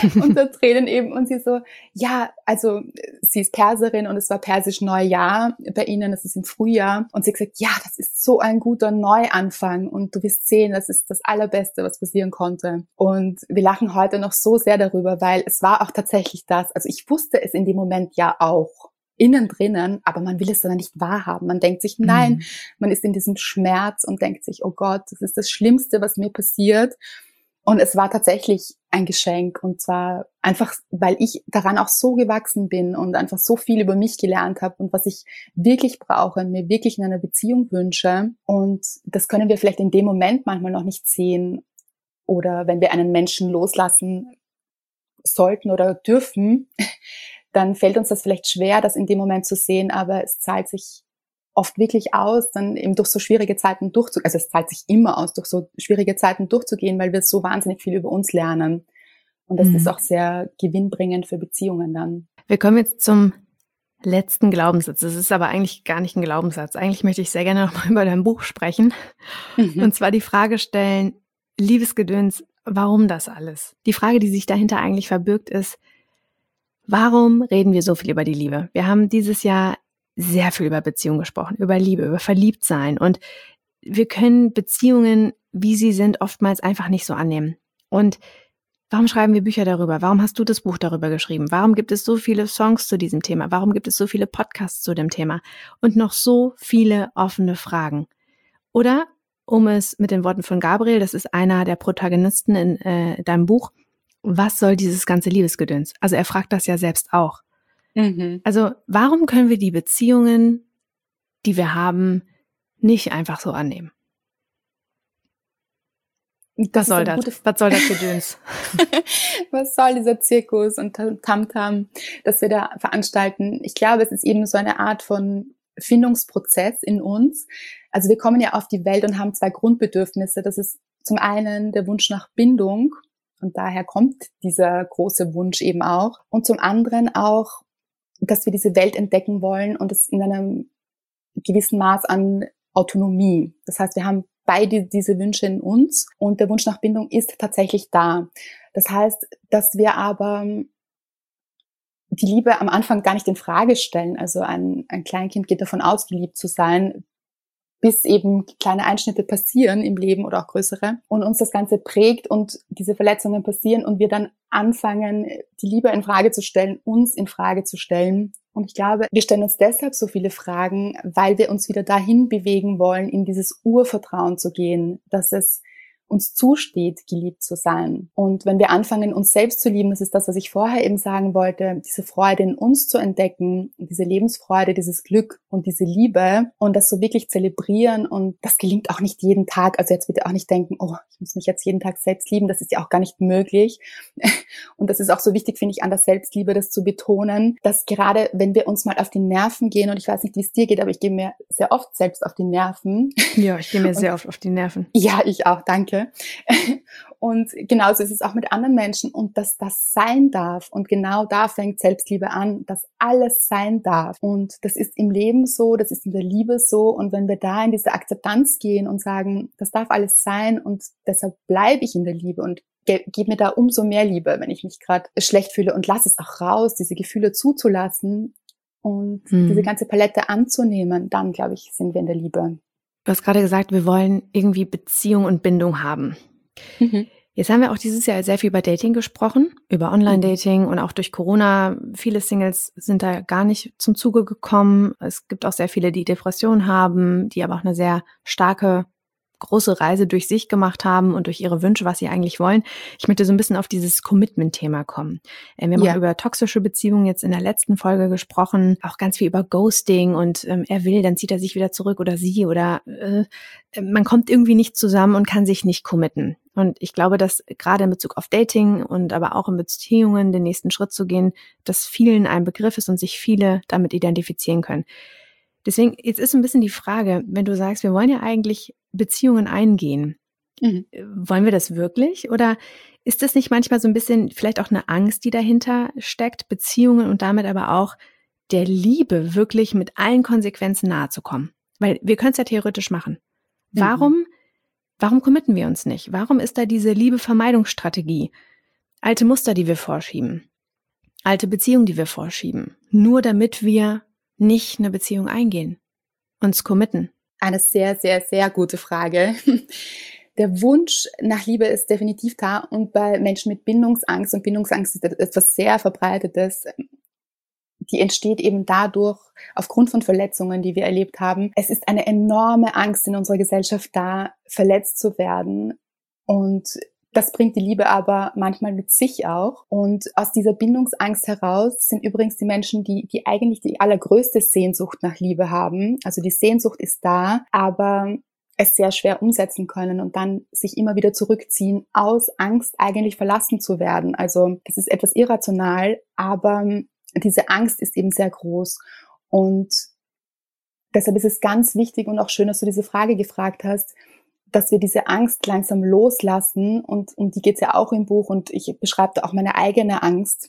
Speaker 1: unter Tränen eben. Und sie so, ja, also sie ist Perserin und es war persisch Neujahr bei ihnen, das ist im Frühjahr. Und sie hat gesagt, ja, das ist so ein guter Neuanfang und du wirst sehen, das ist das Allerbeste, was passieren konnte. Und wir lachen heute noch so sehr darüber, weil es war auch tatsächlich das. Also ich wusste es in dem Moment ja auch. Innen drinnen, aber man will es dann nicht wahrhaben. Man denkt sich, nein, man ist in diesem Schmerz und denkt sich, oh Gott, das ist das Schlimmste, was mir passiert. Und es war tatsächlich ein Geschenk und zwar einfach, weil ich daran auch so gewachsen bin und einfach so viel über mich gelernt habe und was ich wirklich brauche und mir wirklich in einer Beziehung wünsche. Und das können wir vielleicht in dem Moment manchmal noch nicht sehen oder wenn wir einen Menschen loslassen sollten oder dürfen, dann fällt uns das vielleicht schwer, das in dem Moment zu sehen, aber es zahlt sich oft wirklich aus, dann eben durch so schwierige Zeiten durchzugehen. Also es zahlt sich immer aus, durch so schwierige Zeiten durchzugehen, weil wir so wahnsinnig viel über uns lernen. Und das ist auch sehr gewinnbringend für Beziehungen dann.
Speaker 2: Wir kommen jetzt zum letzten Glaubenssatz. Das ist aber eigentlich gar nicht ein Glaubenssatz. Eigentlich möchte ich sehr gerne nochmal über dein Buch sprechen. Und zwar die Frage stellen, Liebesgedöns, warum das alles? Die Frage, die sich dahinter eigentlich verbirgt, ist, warum reden wir so viel über die Liebe? Wir haben dieses Jahr sehr viel über Beziehungen gesprochen, über Liebe, über Verliebtsein. Und wir können Beziehungen, wie sie sind, oftmals einfach nicht so annehmen. Und warum schreiben wir Bücher darüber? Warum hast du das Buch darüber geschrieben? Warum gibt es so viele Songs zu diesem Thema? Warum gibt es so viele Podcasts zu dem Thema? Und noch so viele offene Fragen. Oder, um es mit den Worten von Gabriel, das ist einer der Protagonisten in deinem Buch, was soll dieses ganze Liebesgedöns? Also er fragt das ja selbst auch. Also warum können wir die Beziehungen, die wir haben, nicht einfach so annehmen? Was soll das? Was soll das Gedöns?
Speaker 1: Was soll dieser Zirkus und Tamtam, das wir da veranstalten? Ich glaube, es ist eben so eine Art von Findungsprozess in uns. Also wir kommen ja auf die Welt und haben zwei Grundbedürfnisse. Das ist zum einen der Wunsch nach Bindung. Und daher kommt dieser große Wunsch eben auch. Und zum anderen auch, dass wir diese Welt entdecken wollen und es in einem gewissen Maß an Autonomie. Das heißt, wir haben beide diese Wünsche in uns und der Wunsch nach Bindung ist tatsächlich da. Das heißt, dass wir aber die Liebe am Anfang gar nicht in Frage stellen. Also ein Kleinkind geht davon aus, geliebt zu sein, bis eben kleine Einschnitte passieren im Leben oder auch größere und uns das Ganze prägt und diese Verletzungen passieren und wir dann anfangen, die Liebe in Frage zu stellen, uns in Frage zu stellen. Und ich glaube, wir stellen uns deshalb so viele Fragen, weil wir uns wieder dahin bewegen wollen, in dieses Urvertrauen zu gehen, dass es uns zusteht, geliebt zu sein. Und wenn wir anfangen, uns selbst zu lieben, das ist das, was ich vorher eben sagen wollte, diese Freude in uns zu entdecken, diese Lebensfreude, dieses Glück und diese Liebe und das so wirklich zelebrieren und das gelingt auch nicht jeden Tag. Also jetzt bitte auch nicht denken, oh, ich muss mich jetzt jeden Tag selbst lieben, das ist ja auch gar nicht möglich. Und das ist auch so wichtig, finde ich, an der Selbstliebe, das zu betonen, dass gerade wenn wir uns mal auf die Nerven gehen, und ich weiß nicht, wie es dir geht, aber ich gehe mir sehr oft selbst auf die Nerven.
Speaker 2: Ja, ich gehe mir sehr oft auf die Nerven.
Speaker 1: Ja, ich auch, danke. Und genauso ist es auch mit anderen Menschen und dass das sein darf. Und genau da fängt Selbstliebe an, dass alles sein darf. Und das ist im Leben so, das ist in der Liebe so. Und wenn wir da in diese Akzeptanz gehen und sagen, das darf alles sein und deshalb bleibe ich in der Liebe und gebe mir da umso mehr Liebe, wenn ich mich gerade schlecht fühle und lass es auch raus, diese Gefühle zuzulassen und diese ganze Palette anzunehmen, dann, glaube ich, sind wir in der Liebe.
Speaker 2: Du hast gerade gesagt, wir wollen irgendwie Beziehung und Bindung haben. Jetzt haben wir auch dieses Jahr sehr viel über Dating gesprochen, über Online-Dating und auch durch Corona. Viele Singles sind da gar nicht zum Zuge gekommen. Es gibt auch sehr viele, die Depressionen haben, die aber auch eine sehr starke, große Reise durch sich gemacht haben und durch ihre Wünsche, was sie eigentlich wollen. Ich möchte so ein bisschen auf dieses Commitment-Thema kommen. Wir haben auch über toxische Beziehungen jetzt in der letzten Folge gesprochen, auch ganz viel über Ghosting und er will, dann zieht er sich wieder zurück oder sie oder man kommt irgendwie nicht zusammen und kann sich nicht committen. Und ich glaube, dass gerade in Bezug auf Dating und aber auch in Beziehungen den nächsten Schritt zu gehen, dass vielen ein Begriff ist und sich viele damit identifizieren können. Deswegen, jetzt ist ein bisschen die Frage, wenn du sagst, wir wollen ja eigentlich Beziehungen eingehen, wollen wir das wirklich? Oder ist das nicht manchmal so ein bisschen vielleicht auch eine Angst, die dahinter steckt, Beziehungen und damit aber auch der Liebe wirklich mit allen Konsequenzen nahe zu kommen? Weil wir können es ja theoretisch machen. Warum committen wir uns nicht? Warum ist da diese Liebevermeidungsstrategie? Alte Muster, die wir vorschieben. Alte Beziehungen, die wir vorschieben. Nur damit wir nicht eine Beziehung eingehen. Uns committen.
Speaker 1: Eine sehr, sehr, sehr gute Frage. Der Wunsch nach Liebe ist definitiv da und bei Menschen mit Bindungsangst, und Bindungsangst ist etwas sehr Verbreitetes, die entsteht eben dadurch, aufgrund von Verletzungen, die wir erlebt haben. Es ist eine enorme Angst in unserer Gesellschaft da, verletzt zu werden, und das bringt die Liebe aber manchmal mit sich auch. Und aus dieser Bindungsangst heraus sind übrigens die Menschen, die eigentlich die allergrößte Sehnsucht nach Liebe haben. Also die Sehnsucht ist da, aber es sehr schwer umsetzen können und dann sich immer wieder zurückziehen aus Angst, eigentlich verlassen zu werden. Also das ist etwas irrational, aber diese Angst ist eben sehr groß. Und deshalb ist es ganz wichtig und auch schön, dass du diese Frage gefragt hast, dass wir diese Angst langsam loslassen, und um die geht's ja auch im Buch, und ich beschreibe da auch meine eigene Angst,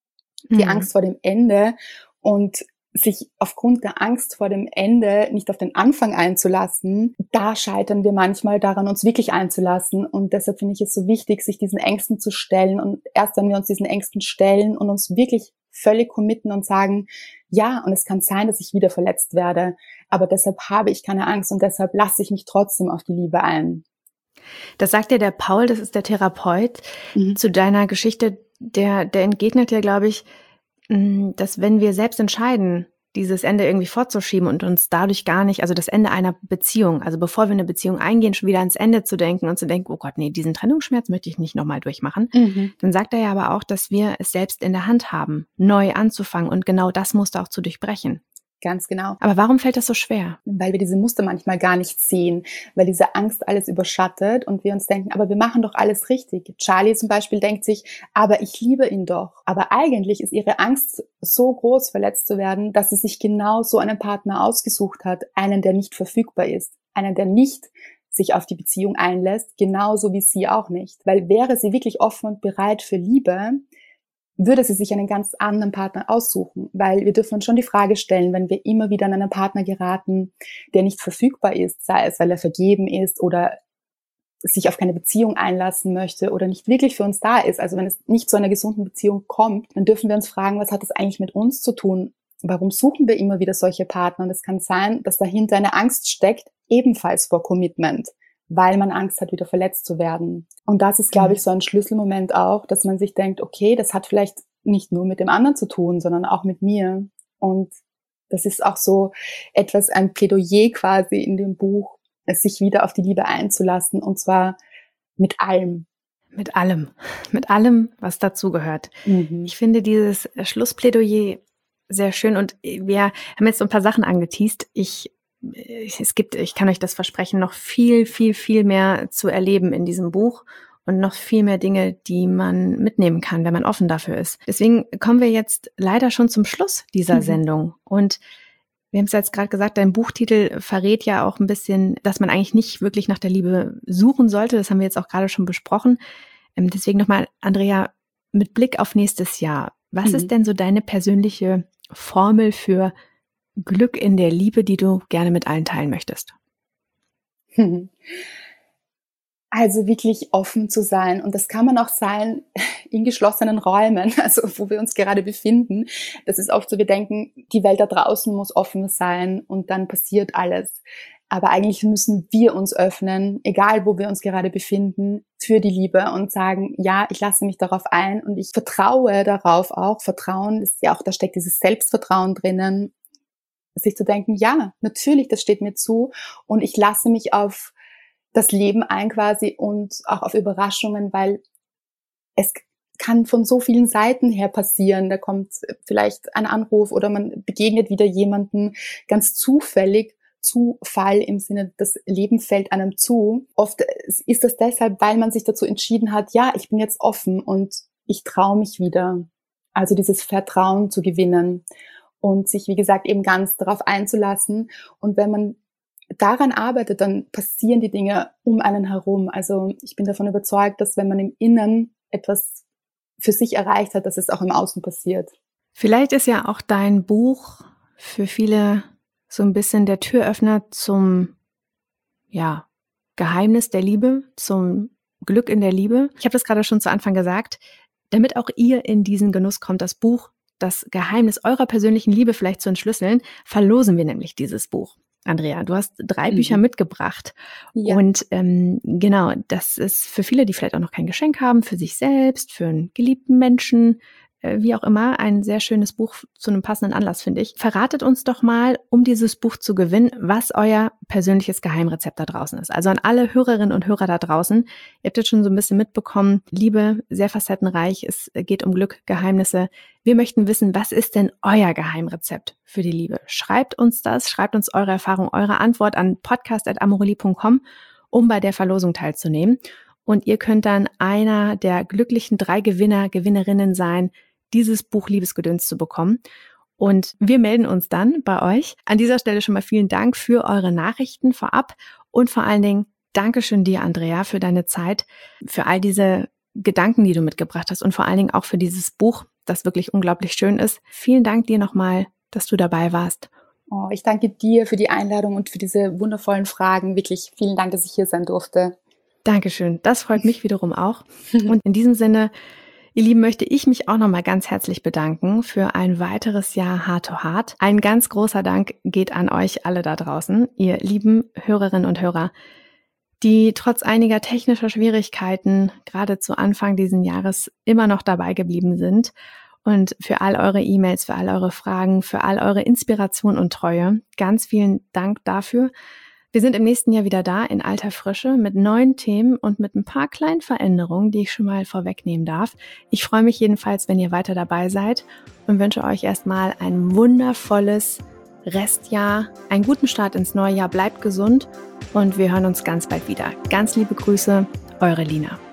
Speaker 1: die Angst vor dem Ende, und sich aufgrund der Angst vor dem Ende nicht auf den Anfang einzulassen, da scheitern wir manchmal daran, uns wirklich einzulassen, und deshalb finde ich es so wichtig, sich diesen Ängsten zu stellen, und erst wenn wir uns diesen Ängsten stellen und uns wirklich völlig committen und sagen, ja, und es kann sein, dass ich wieder verletzt werde, aber deshalb habe ich keine Angst und deshalb lasse ich mich trotzdem auf die Liebe ein.
Speaker 2: Das sagt ja der Paul, das ist der Therapeut, zu deiner Geschichte, der entgegnet ja, glaube ich, dass wenn wir selbst entscheiden, dieses Ende irgendwie vorzuschieben und uns dadurch gar nicht, also das Ende einer Beziehung, also bevor wir eine Beziehung eingehen, schon wieder ans Ende zu denken und zu denken, oh Gott, nee, diesen Trennungsschmerz möchte ich nicht nochmal durchmachen. Dann sagt er ja aber auch, dass wir es selbst in der Hand haben, neu anzufangen, und genau das Muster auch zu durchbrechen.
Speaker 1: Ganz genau.
Speaker 2: Aber warum fällt das so schwer?
Speaker 1: Weil wir diese Muster manchmal gar nicht sehen, weil diese Angst alles überschattet und wir uns denken, aber wir machen doch alles richtig. Charlie zum Beispiel denkt sich, aber ich liebe ihn doch. Aber eigentlich ist ihre Angst so groß, verletzt zu werden, dass sie sich genau so einen Partner ausgesucht hat, einen, der nicht verfügbar ist, einen, der nicht sich auf die Beziehung einlässt, genauso wie sie auch nicht. Weil wäre sie wirklich offen und bereit für Liebe, würde sie sich einen ganz anderen Partner aussuchen, weil wir dürfen uns schon die Frage stellen, wenn wir immer wieder an einen Partner geraten, der nicht verfügbar ist, sei es, weil er vergeben ist oder sich auf keine Beziehung einlassen möchte oder nicht wirklich für uns da ist, also wenn es nicht zu einer gesunden Beziehung kommt, dann dürfen wir uns fragen, was hat das eigentlich mit uns zu tun? Warum suchen wir immer wieder solche Partner? Und es kann sein, dass dahinter eine Angst steckt, ebenfalls vor Commitment, weil man Angst hat, wieder verletzt zu werden. Und das ist, glaube ich, so ein Schlüsselmoment auch, dass man sich denkt, okay, das hat vielleicht nicht nur mit dem anderen zu tun, sondern auch mit mir. Und das ist auch so etwas, ein Plädoyer quasi in dem Buch, es sich wieder auf die Liebe einzulassen, und zwar mit allem.
Speaker 2: Mit allem, was dazugehört. Ich finde dieses Schlussplädoyer sehr schön, und wir haben jetzt so ein paar Sachen angeteast. Ich kann euch das versprechen, noch viel, viel, viel mehr zu erleben in diesem Buch und noch viel mehr Dinge, die man mitnehmen kann, wenn man offen dafür ist. Deswegen kommen wir jetzt leider schon zum Schluss dieser Sendung. Und wir haben es jetzt gerade gesagt, dein Buchtitel verrät ja auch ein bisschen, dass man eigentlich nicht wirklich nach der Liebe suchen sollte. Das haben wir jetzt auch gerade schon besprochen. Deswegen nochmal, Andrea, mit Blick auf nächstes Jahr, was ist denn so deine persönliche Formel für Glück in der Liebe, die du gerne mit allen teilen möchtest?
Speaker 1: Also wirklich offen zu sein. Und das kann man auch sein in geschlossenen Räumen, also wo wir uns gerade befinden. Das ist oft so, wir denken, die Welt da draußen muss offen sein und dann passiert alles. Aber eigentlich müssen wir uns öffnen, egal wo wir uns gerade befinden, für die Liebe und sagen, ja, ich lasse mich darauf ein und ich vertraue darauf auch. Vertrauen ist ja auch, da steckt dieses Selbstvertrauen drinnen, sich zu denken, ja, natürlich, das steht mir zu und ich lasse mich auf das Leben ein quasi und auch auf Überraschungen, weil es kann von so vielen Seiten her passieren. Da kommt vielleicht ein Anruf oder man begegnet wieder jemanden ganz zufällig. Zufall im Sinne, das Leben fällt einem zu. Oft ist das deshalb, weil man sich dazu entschieden hat, ja, ich bin jetzt offen und ich traue mich wieder. Also dieses Vertrauen zu gewinnen und sich, wie gesagt, eben ganz darauf einzulassen. Und wenn man daran arbeitet, dann passieren die Dinge um einen herum. Also ich bin davon überzeugt, dass wenn man im Inneren etwas für sich erreicht hat, dass es auch im Außen passiert.
Speaker 2: Vielleicht ist ja auch dein Buch für viele so ein bisschen der Türöffner zum, ja, Geheimnis der Liebe, zum Glück in der Liebe. Ich habe das gerade schon zu Anfang gesagt. Damit auch ihr in diesen Genuss kommt, das Buch Das Geheimnis eurer persönlichen Liebe vielleicht zu entschlüsseln, verlosen wir nämlich dieses Buch. Andrea, du hast 3 Bücher mitgebracht.
Speaker 1: Ja.
Speaker 2: Und genau, das ist für viele, die vielleicht auch noch kein Geschenk haben, für sich selbst, für einen geliebten Menschen, wie auch immer, ein sehr schönes Buch zu einem passenden Anlass, finde ich. Verratet uns doch mal, um dieses Buch zu gewinnen, was euer persönliches Geheimrezept da draußen ist. Also an alle Hörerinnen und Hörer da draußen. Ihr habt jetzt schon so ein bisschen mitbekommen, Liebe, sehr facettenreich, es geht um Glück, Geheimnisse. Wir möchten wissen, was ist denn euer Geheimrezept für die Liebe? Schreibt uns das, schreibt uns eure Erfahrung, eure Antwort an podcast@amorelie.com, um bei der Verlosung teilzunehmen. Und ihr könnt dann einer der glücklichen 3 Gewinner, Gewinnerinnen sein, dieses Buch Liebesgedöns zu bekommen. Und wir melden uns dann bei euch. An dieser Stelle schon mal vielen Dank für eure Nachrichten vorab und vor allen Dingen Dankeschön dir, Andrea, für deine Zeit, für all diese Gedanken, die du mitgebracht hast und vor allen Dingen auch für dieses Buch, das wirklich unglaublich schön ist. Vielen Dank dir nochmal, dass du dabei warst.
Speaker 1: Oh, ich danke dir für die Einladung und für diese wundervollen Fragen. Wirklich vielen Dank, dass ich hier sein durfte.
Speaker 2: Dankeschön. Das freut mich wiederum auch. Und in diesem Sinne, ihr Lieben, möchte ich mich auch nochmal ganz herzlich bedanken für ein weiteres Jahr Heart to Heart. Ein ganz großer Dank geht an euch alle da draußen, ihr lieben Hörerinnen und Hörer, die trotz einiger technischer Schwierigkeiten gerade zu Anfang diesen Jahres immer noch dabei geblieben sind. Und für all eure E-Mails, für all eure Fragen, für all eure Inspiration und Treue. Ganz vielen Dank dafür. Wir sind im nächsten Jahr wieder da in alter Frische mit neuen Themen und mit ein paar kleinen Veränderungen, die ich schon mal vorwegnehmen darf. Ich freue mich jedenfalls, wenn ihr weiter dabei seid und wünsche euch erstmal ein wundervolles Restjahr, einen guten Start ins neue Jahr, bleibt gesund und wir hören uns ganz bald wieder. Ganz liebe Grüße, eure Lina.